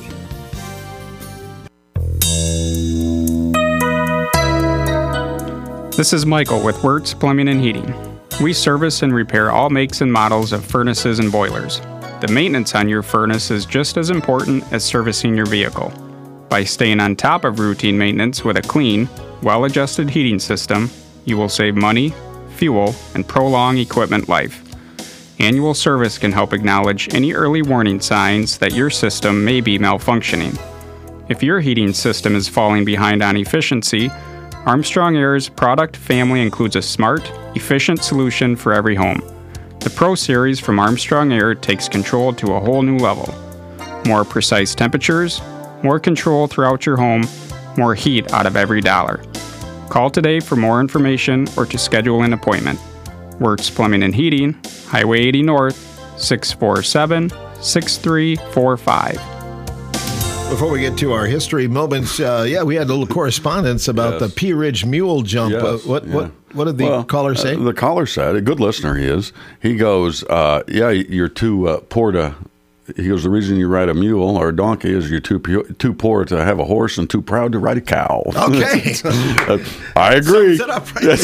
This is Michael with Wirtz Plumbing and Heating. We service and repair all makes and models of furnaces and boilers. The maintenance on your furnace is just as important as servicing your vehicle. By staying on top of routine maintenance with a clean, well-adjusted heating system, you will save money, fuel, and prolong equipment life. Annual service can help acknowledge any early warning signs that your system may be malfunctioning. If your heating system is falling behind on efficiency, Armstrong Air's product family includes a smart, efficient solution for every home. The Pro Series from Armstrong Air takes control to a whole new level. More precise temperatures, more control throughout your home, more heat out of every dollar. Call today for more information or to schedule an appointment. Wirtz Plumbing and Heating, Highway eighty North, six four seven, six three four five. Before we get to our history moments, uh, yeah, we had a little correspondence about yes. the Pea Ridge Mule Jump. Yes. Uh, what, yeah. what what did the well, caller say? Uh, the caller said, a good listener he is, he goes, uh, yeah, you're too uh, poor to, he goes, the reason you ride a mule or a donkey is you're too too poor to have a horse and too proud to ride a cow. Okay. I agree. Sums it up right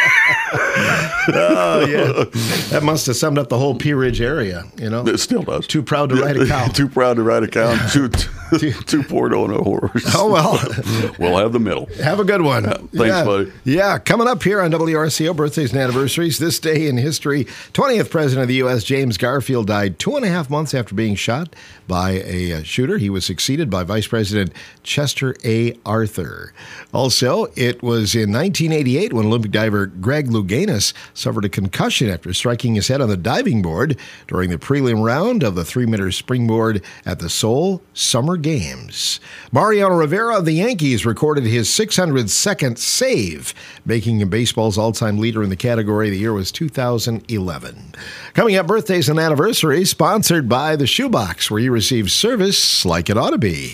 Oh, yeah. That must have summed up the whole Pea Ridge area, you know? It still does. Too proud to ride a cow. Too proud to ride a cow. Too, too, too poor to own a horse. Oh, well. We'll have the middle. Have a good one. Yeah, thanks, yeah. buddy. Yeah, coming up here on W R C O, birthdays and anniversaries. This day in history, twentieth President of the U S, James Garfield, died two and a half months after being shot by a uh, shooter. He was succeeded by Vice President Chester A. Arthur. Also, it was in nineteen eighty-eight when Olympic diver Greg Louganis suffered a concussion after striking his head on the diving board during the prelim round of the three-meter springboard at the Seoul Summer Games. Mariano Rivera of the Yankees recorded his six hundred second save, making him baseball's all-time leader in the category. The year was two thousand eleven. Coming up, birthdays and anniversaries, sponsored by the Shoebox, where you receive service like it ought to be.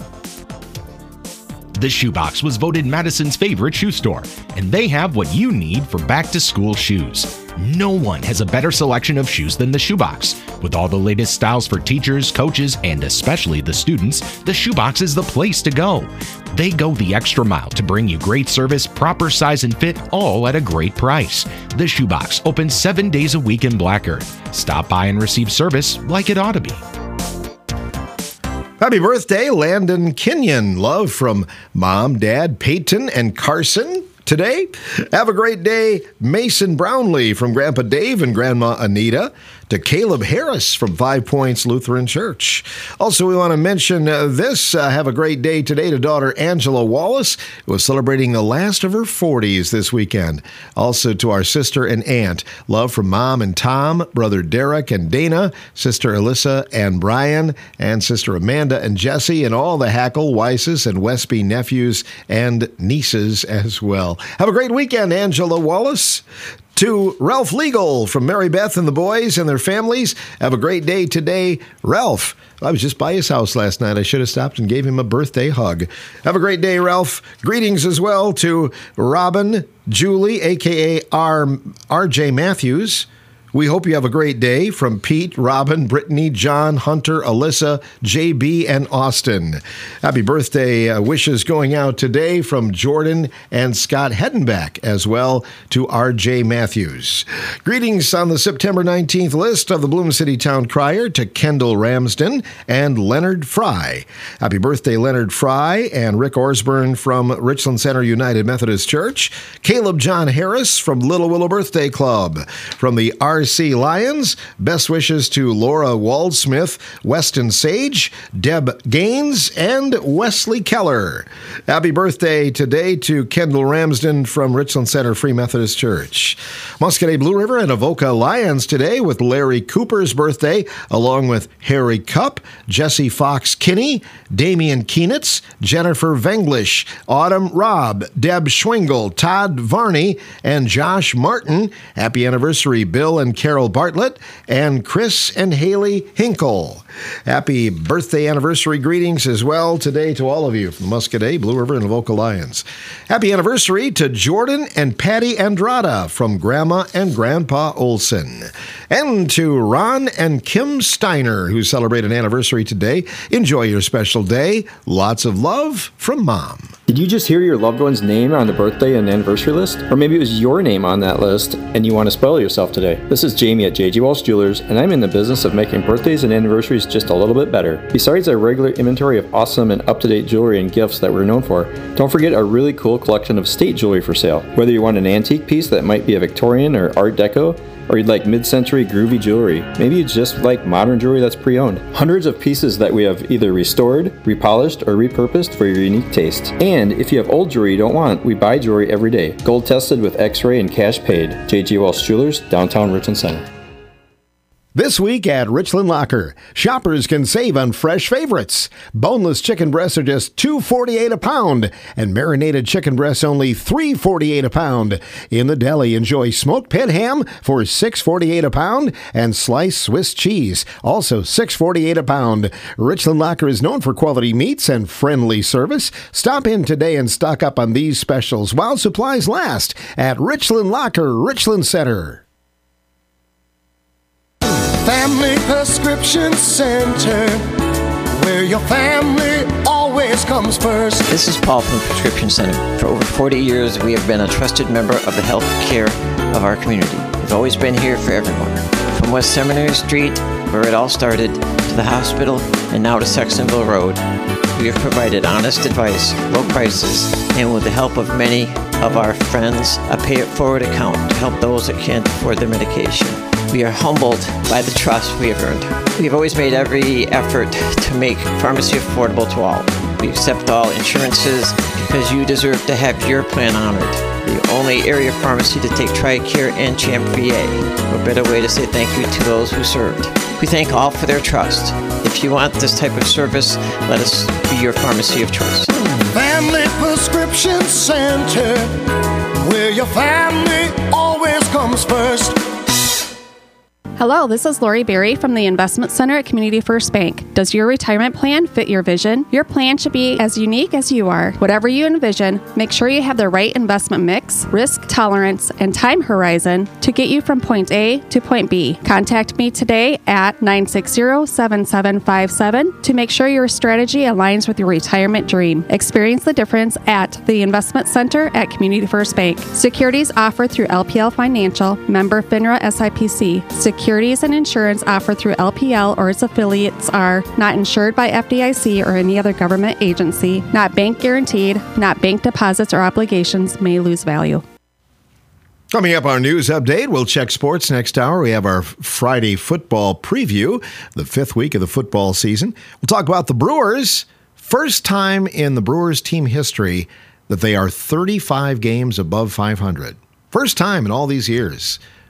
The Shoebox was voted Madison's favorite shoe store, and they have what you need for back-to-school shoes. No one has a better selection of shoes than the Shoebox. With all the latest styles for teachers, coaches, and especially the students, the Shoebox is the place to go. They go the extra mile to bring you great service, proper size and fit, all at a great price. The Shoebox opens seven days a week in Black Earth. Stop by and receive service like it ought to be. Happy birthday, Landon Kenyon. Love from Mom, Dad, Peyton, and Carson today. Have a great day, Mason Brownlee from Grandpa Dave and Grandma Anita, to Caleb Harris from Five Points Lutheran Church. Also, we want to mention uh, this. Uh, have a great day today to daughter Angela Wallace, who was celebrating the last of her forties this weekend. Also to our sister and aunt. Love from Mom and Tom, brother Derek and Dana, sister Alyssa and Brian, and sister Amanda and Jesse, and all the Hackle, Weisses, and Westby nephews and nieces as well. Have a great weekend, Angela Wallace. To Ralph Legal from Mary Beth and the boys and their families. Have a great day today, Ralph. I was just by his house last night. I should have stopped and gave him a birthday hug. Have a great day, Ralph. Greetings as well to Robin, Julie, a k a. R. R.J. Matthews. We hope you have a great day from Pete, Robin, Brittany, John, Hunter, Alyssa, J B, and Austin. Happy birthday uh, wishes going out today from Jordan and Scott Hedenbeck as well to R J. Matthews. Greetings on the September nineteenth list of the Bloom City Town Crier to Kendall Ramsden and Leonard Fry. Happy birthday, Leonard Fry and Rick Orsburn from Richland Center United Methodist Church. Caleb John Harris from Little Willow Birthday Club. From the R C Lions, best wishes to Laura Waldsmith, Weston Sage, Deb Gaines, and Wesley Keller. Happy birthday today to Kendall Ramsden from Richland Center Free Methodist Church. Muscadet Blue River and Avoca Lions today with Larry Cooper's birthday, along with Harry Cupp, Jesse Fox Kinney, Damian Keenitz, Jennifer Venglish, Autumn Robb, Deb Schwingle, Todd Varney, and Josh Martin. Happy anniversary, Bill and Carol Bartlett, and Chris and Haley Hinkle. Happy birthday anniversary greetings as well today to all of you from Muscadet, Blue River, and Avoca Lions. Happy anniversary to Jordan and Patty Andrada from Grandma and Grandpa Olson. And to Ron and Kim Steiner, who celebrate an anniversary today. Enjoy your special day. Lots of love from Mom. Did you just hear your loved one's name on the birthday and anniversary list? Or maybe it was your name on that list and you want to spoil yourself today. This is Jamie at J G Walsh Jewelers, and I'm in the business of making birthdays and anniversaries just a little bit better. Besides our regular inventory of awesome and up-to-date jewelry and gifts that we're known for, don't forget our really cool collection of state jewelry for sale. Whether you want an antique piece that might be a Victorian or Art Deco, or you'd like mid-century groovy jewelry. Maybe you just like modern jewelry that's pre-owned. Hundreds of pieces that we have either restored, repolished, or repurposed for your unique taste. And if you have old jewelry you don't want, we buy jewelry every day. Gold tested with x-ray and cash paid. J G Walsh Jewelers, downtown Richland Center. This week at Richland Locker, shoppers can save on fresh favorites. Boneless chicken breasts are just two dollars and forty-eight cents a pound, and marinated chicken breasts only three dollars and forty-eight cents a pound. In the deli, enjoy smoked pit ham for six dollars and forty-eight cents a pound, and sliced Swiss cheese, also six dollars and forty-eight cents a pound. Richland Locker is known for quality meats and friendly service. Stop in today and stock up on these specials while supplies last at Richland Locker, Richland Center. Family Prescription Center, where your family always comes first. This is Paul from Prescription Center. For over forty years, we have been a trusted member of the health care of our community. We've always been here for everyone. From West Seminary Street, where it all started, to the hospital, and now to Sextonville Road, we have provided honest advice, low prices, and with the help of many of our friends, a pay-it-forward account to help those that can't afford their medication. We are humbled by the trust we have earned. We have always made every effort to make pharmacy affordable to all. We accept all insurances because you deserve to have your plan honored. The only area pharmacy to take TRICARE and CHAMP V A. No better way to say thank you to those who served. We thank all for their trust. If you want this type of service, let us be your pharmacy of choice. Family Prescription Center, where your family always comes first. Hello, this is Lori Berry from the Investment Center at Community First Bank. Does your retirement plan fit your vision? Your plan should be as unique as you are. Whatever you envision, make sure you have the right investment mix, risk tolerance, and time horizon to get you from point A to point B. Contact me today at nine six zero, seven seven five seven to make sure your strategy aligns with your retirement dream. Experience the difference at the Investment Center at Community First Bank. Securities offered through L P L Financial, member FINRA S I P C. Securities and insurance offered through L P L or its affiliates are not insured by F D I C or any other government agency, not bank guaranteed, not bank deposits or obligations may lose value. Coming up, our news update. We'll check sports next hour. We have our Friday football preview, the fifth week of the football season. We'll talk about the Brewers. First time in the Brewers team history that they are thirty-five games above five hundred. First time in all these years.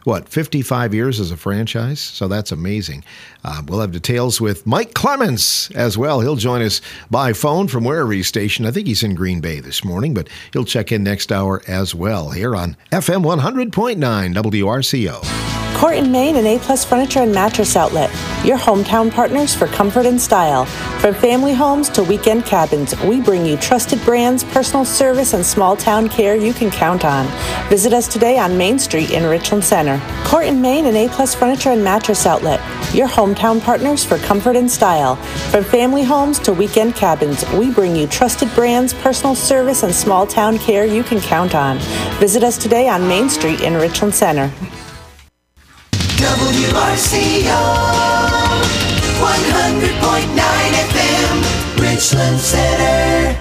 what, fifty-five years as a franchise? So that's amazing. Uh, we'll have details with Mike Clements as well. He'll join us by phone from wherever he's stationed. I think he's in Green Bay this morning, but he'll check in next hour as well here on F M one hundred point nine W R C O. Corton, Maine, and A-Plus Furniture and Mattress Outlet, your hometown partners for comfort and style. From family homes to weekend cabins, we bring you trusted brands, personal service, and small-town care you can count on. Visit us today on Main Street in Richland Center. Corton, Maine, and A-Plus Furniture and Mattress Outlet, your hometown partners for comfort and style. From family homes to weekend cabins, we bring you trusted brands, personal service, and small-town care you can count on. Visit us today on Main Street in Richland Center. W R C O one hundred point nine F M Richland Center.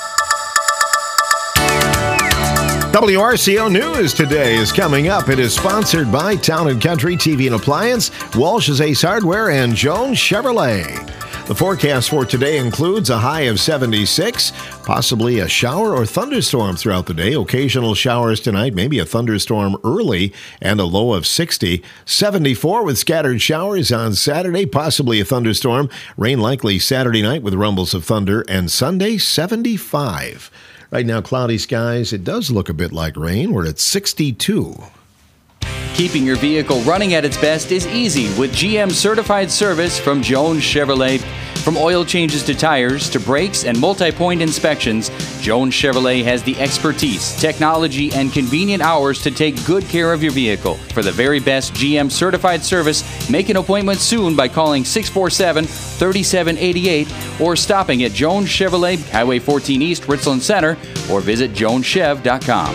W R C O News today is coming up. It is sponsored by Town and Country T V and Appliance, Walsh's Ace Hardware, and Jones Chevrolet. The forecast for today includes a high of seventy-six, possibly a shower or thunderstorm throughout the day. Occasional showers tonight, maybe a thunderstorm early, and a low of sixty. seventy-four with scattered showers on Saturday, possibly a thunderstorm. Rain likely Saturday night with rumbles of thunder, and Sunday, seventy-five. Right now, cloudy skies. It does look a bit like rain. We're at sixty-two. Keeping your vehicle running at its best is easy with G M certified service from Jones Chevrolet. From oil changes to tires to brakes and multi-point inspections, Jones Chevrolet has the expertise, technology, and convenient hours to take good care of your vehicle. For the very best G M certified service, make an appointment soon by calling six four seven, three seven eight eight or stopping at Jones Chevrolet, Highway fourteen East, Richland Center, or visit jones chev dot com.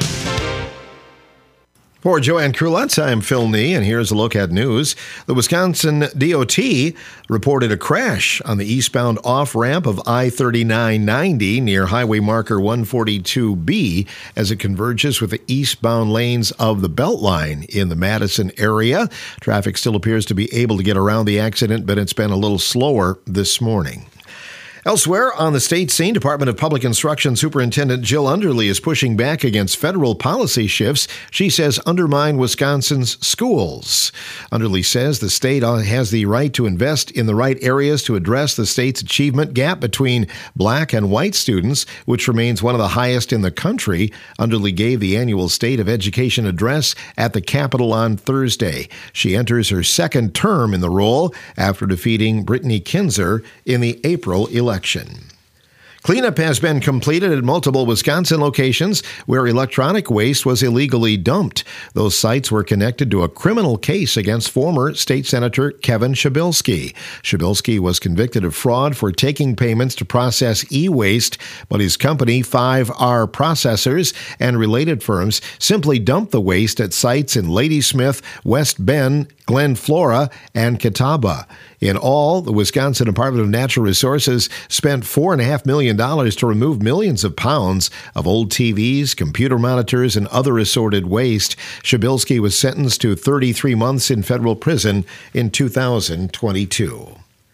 For Joanne Krulutz, I'm Phil Nee, and here's a look at news. The Wisconsin D O T reported a crash on the eastbound off-ramp of I thirty-nine ninety near highway marker one forty-two B as it converges with the eastbound lanes of the Beltline in the Madison area. Traffic still appears to be able to get around the accident, but it's been a little slower this morning. Elsewhere on the state scene, Department of Public Instruction Superintendent Jill Underly is pushing back against federal policy shifts she says undermine Wisconsin's schools. Underly says the state has the right to invest in the right areas to address the state's achievement gap between black and white students, which remains one of the highest in the country. Underly gave the annual State of Education address at the Capitol on Thursday. She enters her second term in the role after defeating Brittany Kinzer in the April election. Election. Cleanup has been completed at multiple Wisconsin locations where electronic waste was illegally dumped. Those sites were connected to a criminal case against former State Senator Kevin Shabilsky. Shabilsky was convicted of fraud for taking payments to process e-waste, but his company, five R Processors, and related firms simply dumped the waste at sites in Ladysmith, West Bend, Glen Flora, and Catawba. In all, the Wisconsin Department of Natural Resources spent four point five million dollars to remove millions of pounds of old T Vs, computer monitors, and other assorted waste. Shabilsky was sentenced to thirty-three months in federal prison in two thousand twenty-two.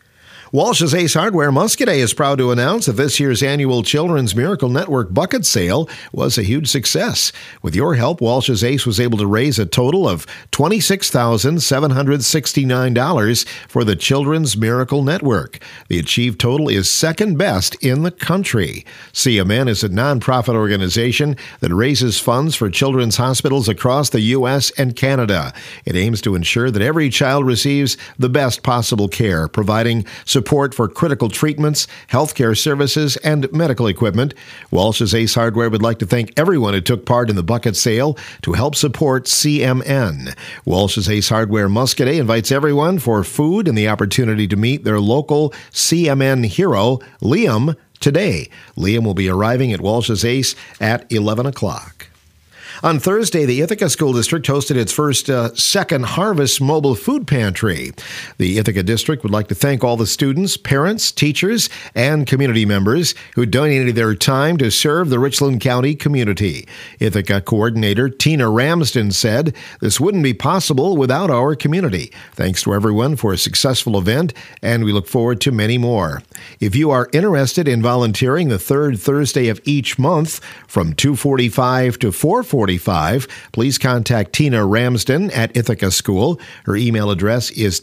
Walsh's Ace Hardware Muscoda is proud to announce that this year's annual Children's Miracle Network bucket sale was a huge success. With your help, Walsh's Ace was able to raise a total of twenty-six thousand seven hundred sixty-nine dollars for the Children's Miracle Network. The achieved total is second best in the country. C M N is a nonprofit organization that raises funds for children's hospitals across the U S and Canada. It aims to ensure that every child receives the best possible care, providing support Support for critical treatments, healthcare services, and medical equipment. Walsh's Ace Hardware would like to thank everyone who took part in the bucket sale to help support C M N. Walsh's Ace Hardware Muscoda invites everyone for food and the opportunity to meet their local C M N hero, Liam, today. Liam will be arriving at Walsh's Ace at eleven o'clock. On Thursday, the Ithaca School District hosted its first uh, Second Harvest Mobile Food Pantry. The Ithaca District would like to thank all the students, parents, teachers, and community members who donated their time to serve the Richland County community. Ithaca Coordinator Tina Ramsden said, "This wouldn't be possible without our community. Thanks to everyone for a successful event, and we look forward to many more." If you are interested in volunteering the third Thursday of each month from two forty-five to four forty-five, forty-five. Please contact Tina Ramsden at Ithaca School. Her email address is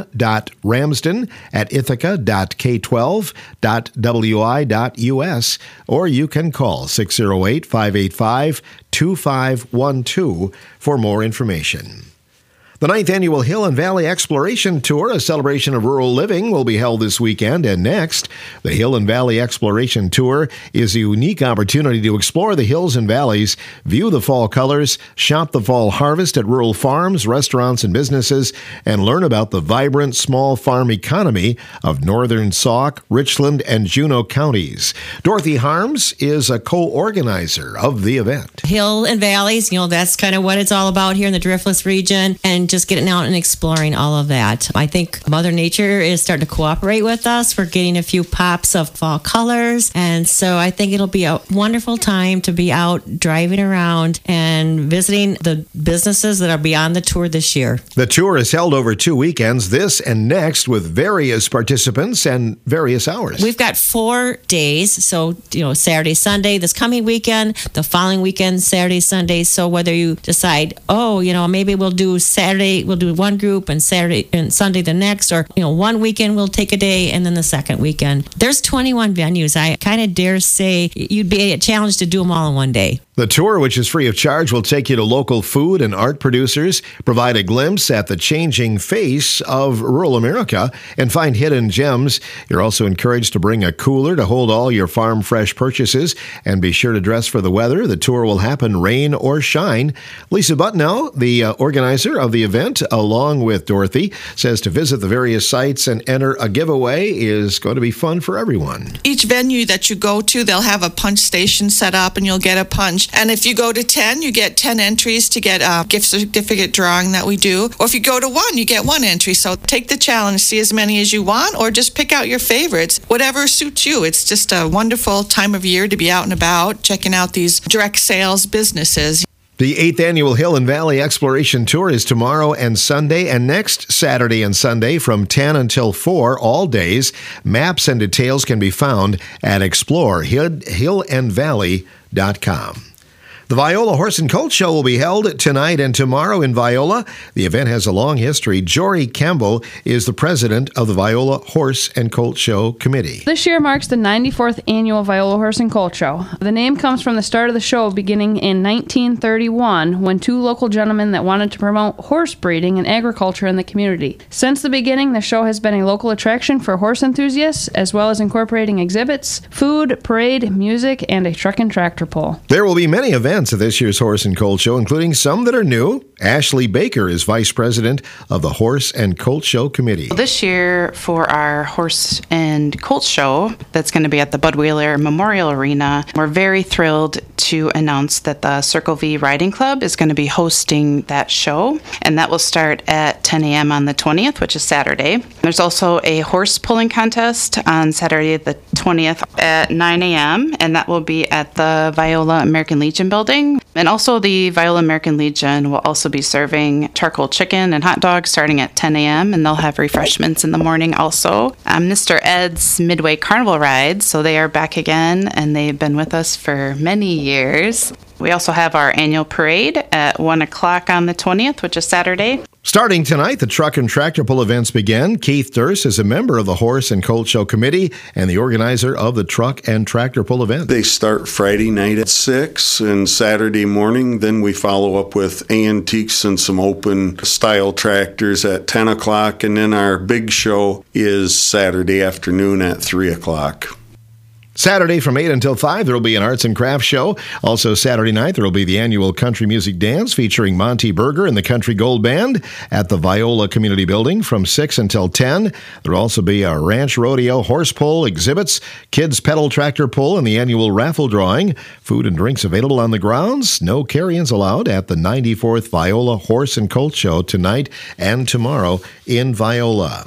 tina.ramsden at ithaca dot k twelve dot w i dot u s, or you can call six oh eight, five eight five, two five one two for more information. The ninth Annual Hill and Valley Exploration Tour, a celebration of rural living, will be held this weekend and next. The Hill and Valley Exploration Tour is a unique opportunity to explore the hills and valleys, view the fall colors, shop the fall harvest at rural farms, restaurants, and businesses, and learn about the vibrant small farm economy of northern Sauk, Richland, and Juneau counties. Dorothy Harms is a co-organizer of the event. Hill and valleys, you know, that's kind of what it's all about here in the Driftless region, and just getting out and exploring all of that. I think Mother Nature is starting to cooperate with us. We're getting a few pops of fall colors, and so I think it'll be a wonderful time to be out driving around and visiting the businesses that are beyond the tour this year. The tour is held over two weekends, this and next, with various participants and various hours. We've got four days, so, you know, Saturday, Sunday, this coming weekend, the following weekend, Saturday, Sunday. So whether you decide, oh, you know, maybe we'll do Saturday, we'll do one group, and Saturday and Sunday the next, or, you know, one weekend we'll take a day, and then the second weekend. There's twenty-one venues. I kind of dare say you'd be challenged to do them all in one day. The tour, which is free of charge, will take you to local food and art producers, provide a glimpse at the changing face of rural America, and find hidden gems. You're also encouraged to bring a cooler to hold all your farm fresh purchases, and be sure to dress for the weather. The tour will happen rain or shine. Lisa Butnow, the uh, organizer of the event, along with Dorothy, says to visit the various sites and enter a giveaway is going to be fun for everyone. Each venue that you go to, they'll have a punch station set up, and you'll get a punch. And if you go to ten, you get ten entries to get a gift certificate drawing that we do. Or if you go to one, you get one entry. So take the challenge, see as many as you want, or just pick out your favorites, whatever suits you. It's just a wonderful time of year to be out and about, checking out these direct sales businesses. The eighth Annual Hill and Valley Exploration Tour is tomorrow and Sunday, and next Saturday and Sunday from ten until four, all days. Maps and details can be found at explore hill and valley dot com. The Viola Horse and Colt Show will be held tonight and tomorrow in Viola. The event has a long history. Jory Campbell is the president of the Viola Horse and Colt Show Committee. This year marks the ninety-fourth annual Viola Horse and Colt Show. The name comes from the start of the show beginning in nineteen thirty-one, when two local gentlemen that wanted to promote horse breeding and agriculture in the community. Since the beginning, the show has been a local attraction for horse enthusiasts, as well as incorporating exhibits, food, parade, music, and a truck and tractor pull. There will be many events at this year's Horse and Colt Show, including some that are new. Ashley Baker is vice president of the Horse and Colt Show Committee. This year for our Horse and Colt Show, that's going to be at the Bud Wheeler Memorial Arena, we're very thrilled to announce that the Circle V Riding Club is going to be hosting that show, and that will start at ten a.m. on the twentieth, which is Saturday. There's also a horse pulling contest on Saturday the twentieth at nine a.m., and that will be at the Viola American Legion building. And also the Viola American Legion will also be serving charcoal chicken and hot dogs starting at ten a.m., and they'll have refreshments in the morning also. Um, Mister Ed's Midway Carnival Rides, so they are back again, and they've been with us for many years. We also have our annual parade at one o'clock on the twentieth, which is Saturday. Starting tonight, the truck and tractor pull events begin. Keith Durst is a member of the Horse and Colt Show Committee and the organizer of the truck and tractor pull event. They start Friday night at six and Saturday morning. Then we follow up with antiques and some open style tractors at ten o'clock. And then our big show is Saturday afternoon at three o'clock. Saturday from eight until five, there will be an arts and crafts show. Also Saturday night, there will be the annual country music dance featuring Monty Berger and the Country Gold Band at the Viola Community Building from six until ten. There will also be a ranch rodeo, horse pull, exhibits, kids pedal tractor pull, and the annual raffle drawing. Food and drinks available on the grounds. No carry-ins allowed at the ninety-fourth Viola Horse and Colt Show tonight and tomorrow in Viola.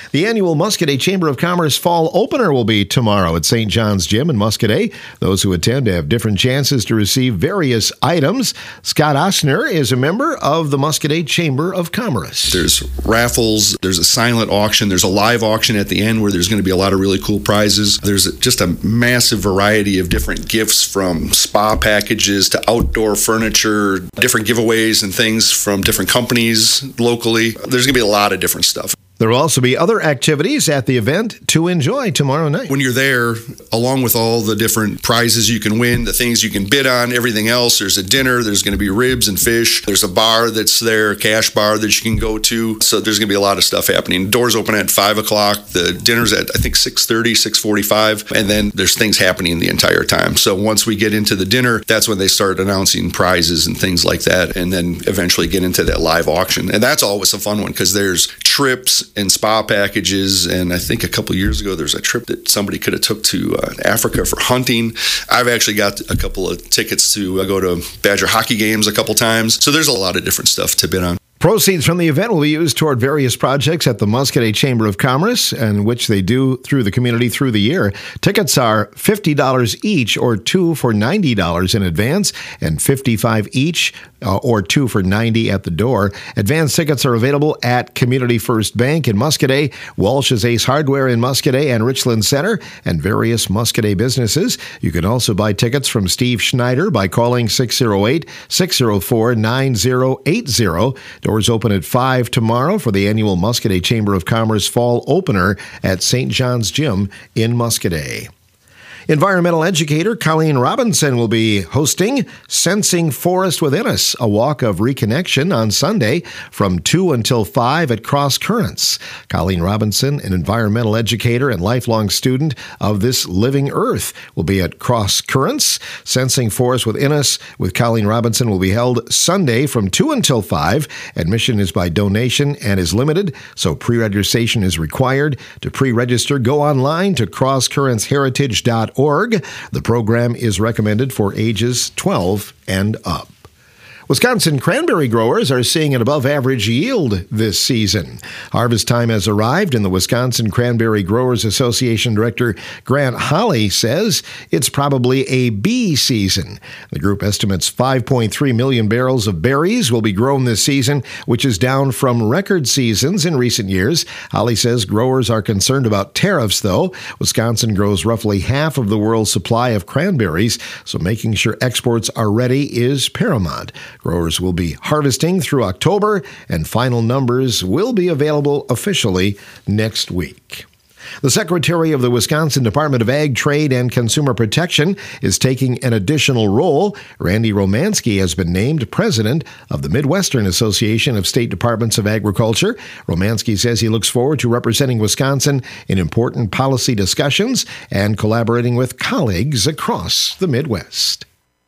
The annual Muscadet Chamber of Commerce Fall Opener will be tomorrow at Saint John's Gym in Muscadet. Those who attend have different chances to receive various items. Scott Osner is a member of the Muscadet Chamber of Commerce. There's raffles, there's a silent auction, there's a live auction at the end where there's going to be a lot of really cool prizes. There's just a massive variety of different gifts, from spa packages to outdoor furniture, different giveaways and things from different companies locally. There's going to be a lot of different stuff. There will also be other activities at the event to enjoy tomorrow night. When you're there, along with all the different prizes you can win, the things you can bid on, everything else, there's a dinner, there's going to be ribs and fish, there's a bar that's there, a cash bar that you can go to. So there's going to be a lot of stuff happening. Doors open at five o'clock. The dinner's at, I think, six thirty, six forty-five. And then there's things happening the entire time. So once we get into the dinner, that's when they start announcing prizes and things like that. And then eventually get into that live auction. And that's always a fun one because there's trips and spa packages, and I think a couple of years ago there's a trip that somebody could have took to uh, Africa for hunting. I've actually got a couple of tickets to uh, go to Badger hockey games a couple times, so there's a lot of different stuff to bid on. Proceeds from the event will be used toward various projects at the Muscadet Chamber of Commerce, and which they do through the community through the year. Tickets are fifty dollars each, or two for ninety dollars in advance, and fifty-five dollars each, uh, or two for ninety dollars at the door. Advance tickets are available at Community First Bank in Muscadet, Walsh's Ace Hardware in Muscadet and Richland Center, and various Muscadet businesses. You can also buy tickets from Steve Schneider by calling six oh eight, six oh four, nine oh eight oh. Doors open at five tomorrow for the annual Muscadet Chamber of Commerce Fall Opener at Saint John's Gym in Muscadet. Environmental educator Colleen Robinson will be hosting Sensing Forest Within Us, a walk of reconnection on Sunday from two until five at Cross Currents. Colleen Robinson, an environmental educator and lifelong student of This Living Earth, will be at Cross Currents. Sensing Forest Within Us with Colleen Robinson will be held Sunday from two until five. Admission is by donation and is limited, so pre-registration is required. To pre-register, go online to cross currents heritage dot org. The program is recommended for ages twelve and up. Wisconsin cranberry growers are seeing an above-average yield this season. Harvest time has arrived, and the Wisconsin Cranberry Growers Association Director Grant Holly says it's probably a B season. The group estimates five point three million barrels of berries will be grown this season, which is down from record seasons in recent years. Holly says growers are concerned about tariffs, though. Wisconsin grows roughly half of the world's supply of cranberries, so making sure exports are ready is paramount. Growers will be harvesting through October, and final numbers will be available officially next week. The Secretary of the Wisconsin Department of Ag, Trade, and Consumer Protection is taking an additional role. Randy Romansky has been named president of the Midwestern Association of State Departments of Agriculture. Romansky says he looks forward to representing Wisconsin in important policy discussions and collaborating with colleagues across the Midwest.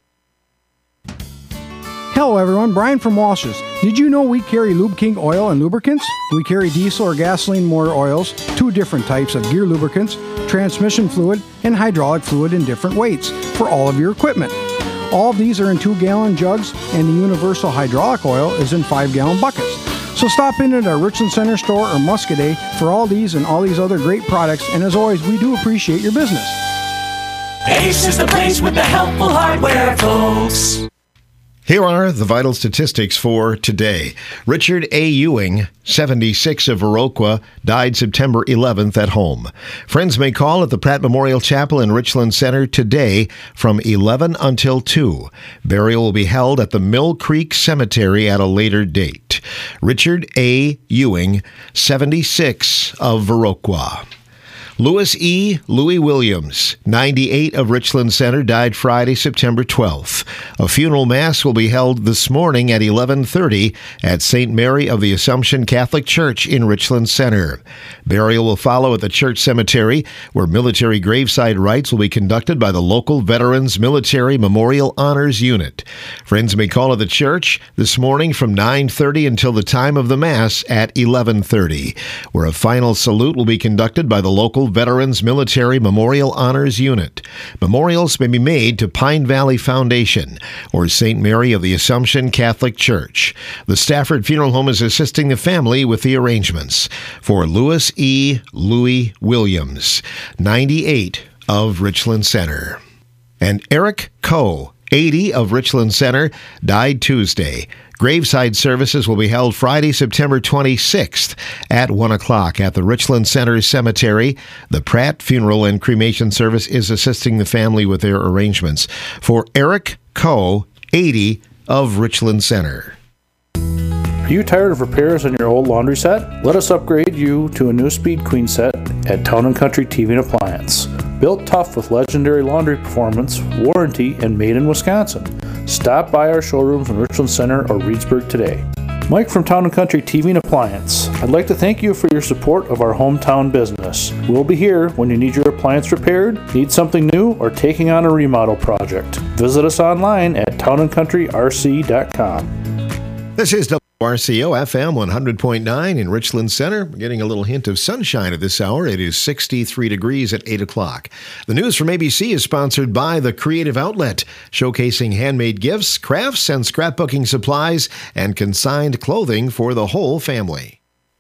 Hello everyone, Brian from Walsh's. Did you know we carry Lube King oil and lubricants? We carry diesel or gasoline motor oils, two different types of gear lubricants, transmission fluid, and hydraulic fluid in different weights for all of your equipment. All of these are in two-gallon jugs, and the universal hydraulic oil is in five-gallon buckets. So stop in at our Richland Center store or Muscadet for all these and all these other great products, and as always, we do appreciate your business. Ace is the place with the helpful hardware, folks. Here are the vital statistics for today. Richard A. Ewing, seventy-six, of Viroqua, died September eleventh at home. Friends may call at the Pratt Memorial Chapel in Richland Center today from eleven until two. Burial will be held at the Mill Creek Cemetery at a later date. Richard A. Ewing, seventy-six, of Viroqua. Louis E. Louis Williams, ninety-eight, of Richland Center, died Friday, September twelfth. A funeral mass will be held this morning at eleven thirty at Saint Mary of the Assumption Catholic Church in Richland Center. Burial will follow at the church cemetery, where military graveside rites will be conducted by the local Veterans Military Memorial Honors Unit. Friends may call at the church this morning from nine thirty until the time of the mass at eleven thirty, where a final salute will be conducted by the local Battlefield Veterans Military Memorial Honors Unit. Memorials may be made to Pine Valley Foundation or Saint Mary of the Assumption Catholic Church. The Stafford Funeral Home is assisting the family with the arrangements. For Louis E. Louis Williams, ninety-eight of Richland Center. And Eric Coe, eighty of Richland Center, died Tuesday. Graveside services will be held Friday, September twenty-sixth at one o'clock at the Richland Center Cemetery. The Pratt Funeral and Cremation Service is assisting the family with their arrangements. For Eric Coe, eighty of Richland Center. Are you tired of repairs on your old laundry set? Let us upgrade you to a new Speed Queen set at Town and Country T V and Appliance. Built tough with legendary laundry performance, warranty, and made in Wisconsin. Stop by our showrooms in Richland Center or Reedsburg today. Mike from Town and Country T V and Appliance. I'd like to thank you for your support of our hometown business. We'll be here when you need your appliance repaired, need something new, or taking on a remodel project. Visit us online at town and country r c dot com. This is W R C O F M one hundred point nine in Richland Center. We're getting a little hint of sunshine at this hour. It is sixty-three degrees at eight o'clock. The news from A B C is sponsored by The Creative Outlet, showcasing handmade gifts, crafts, and scrapbooking supplies, and consigned clothing for the whole family.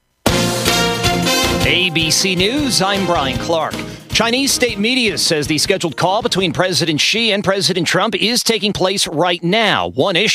A B C News, I'm Brian Clark. Chinese state media says the scheduled call between President Xi and President Trump is taking place right now. One issue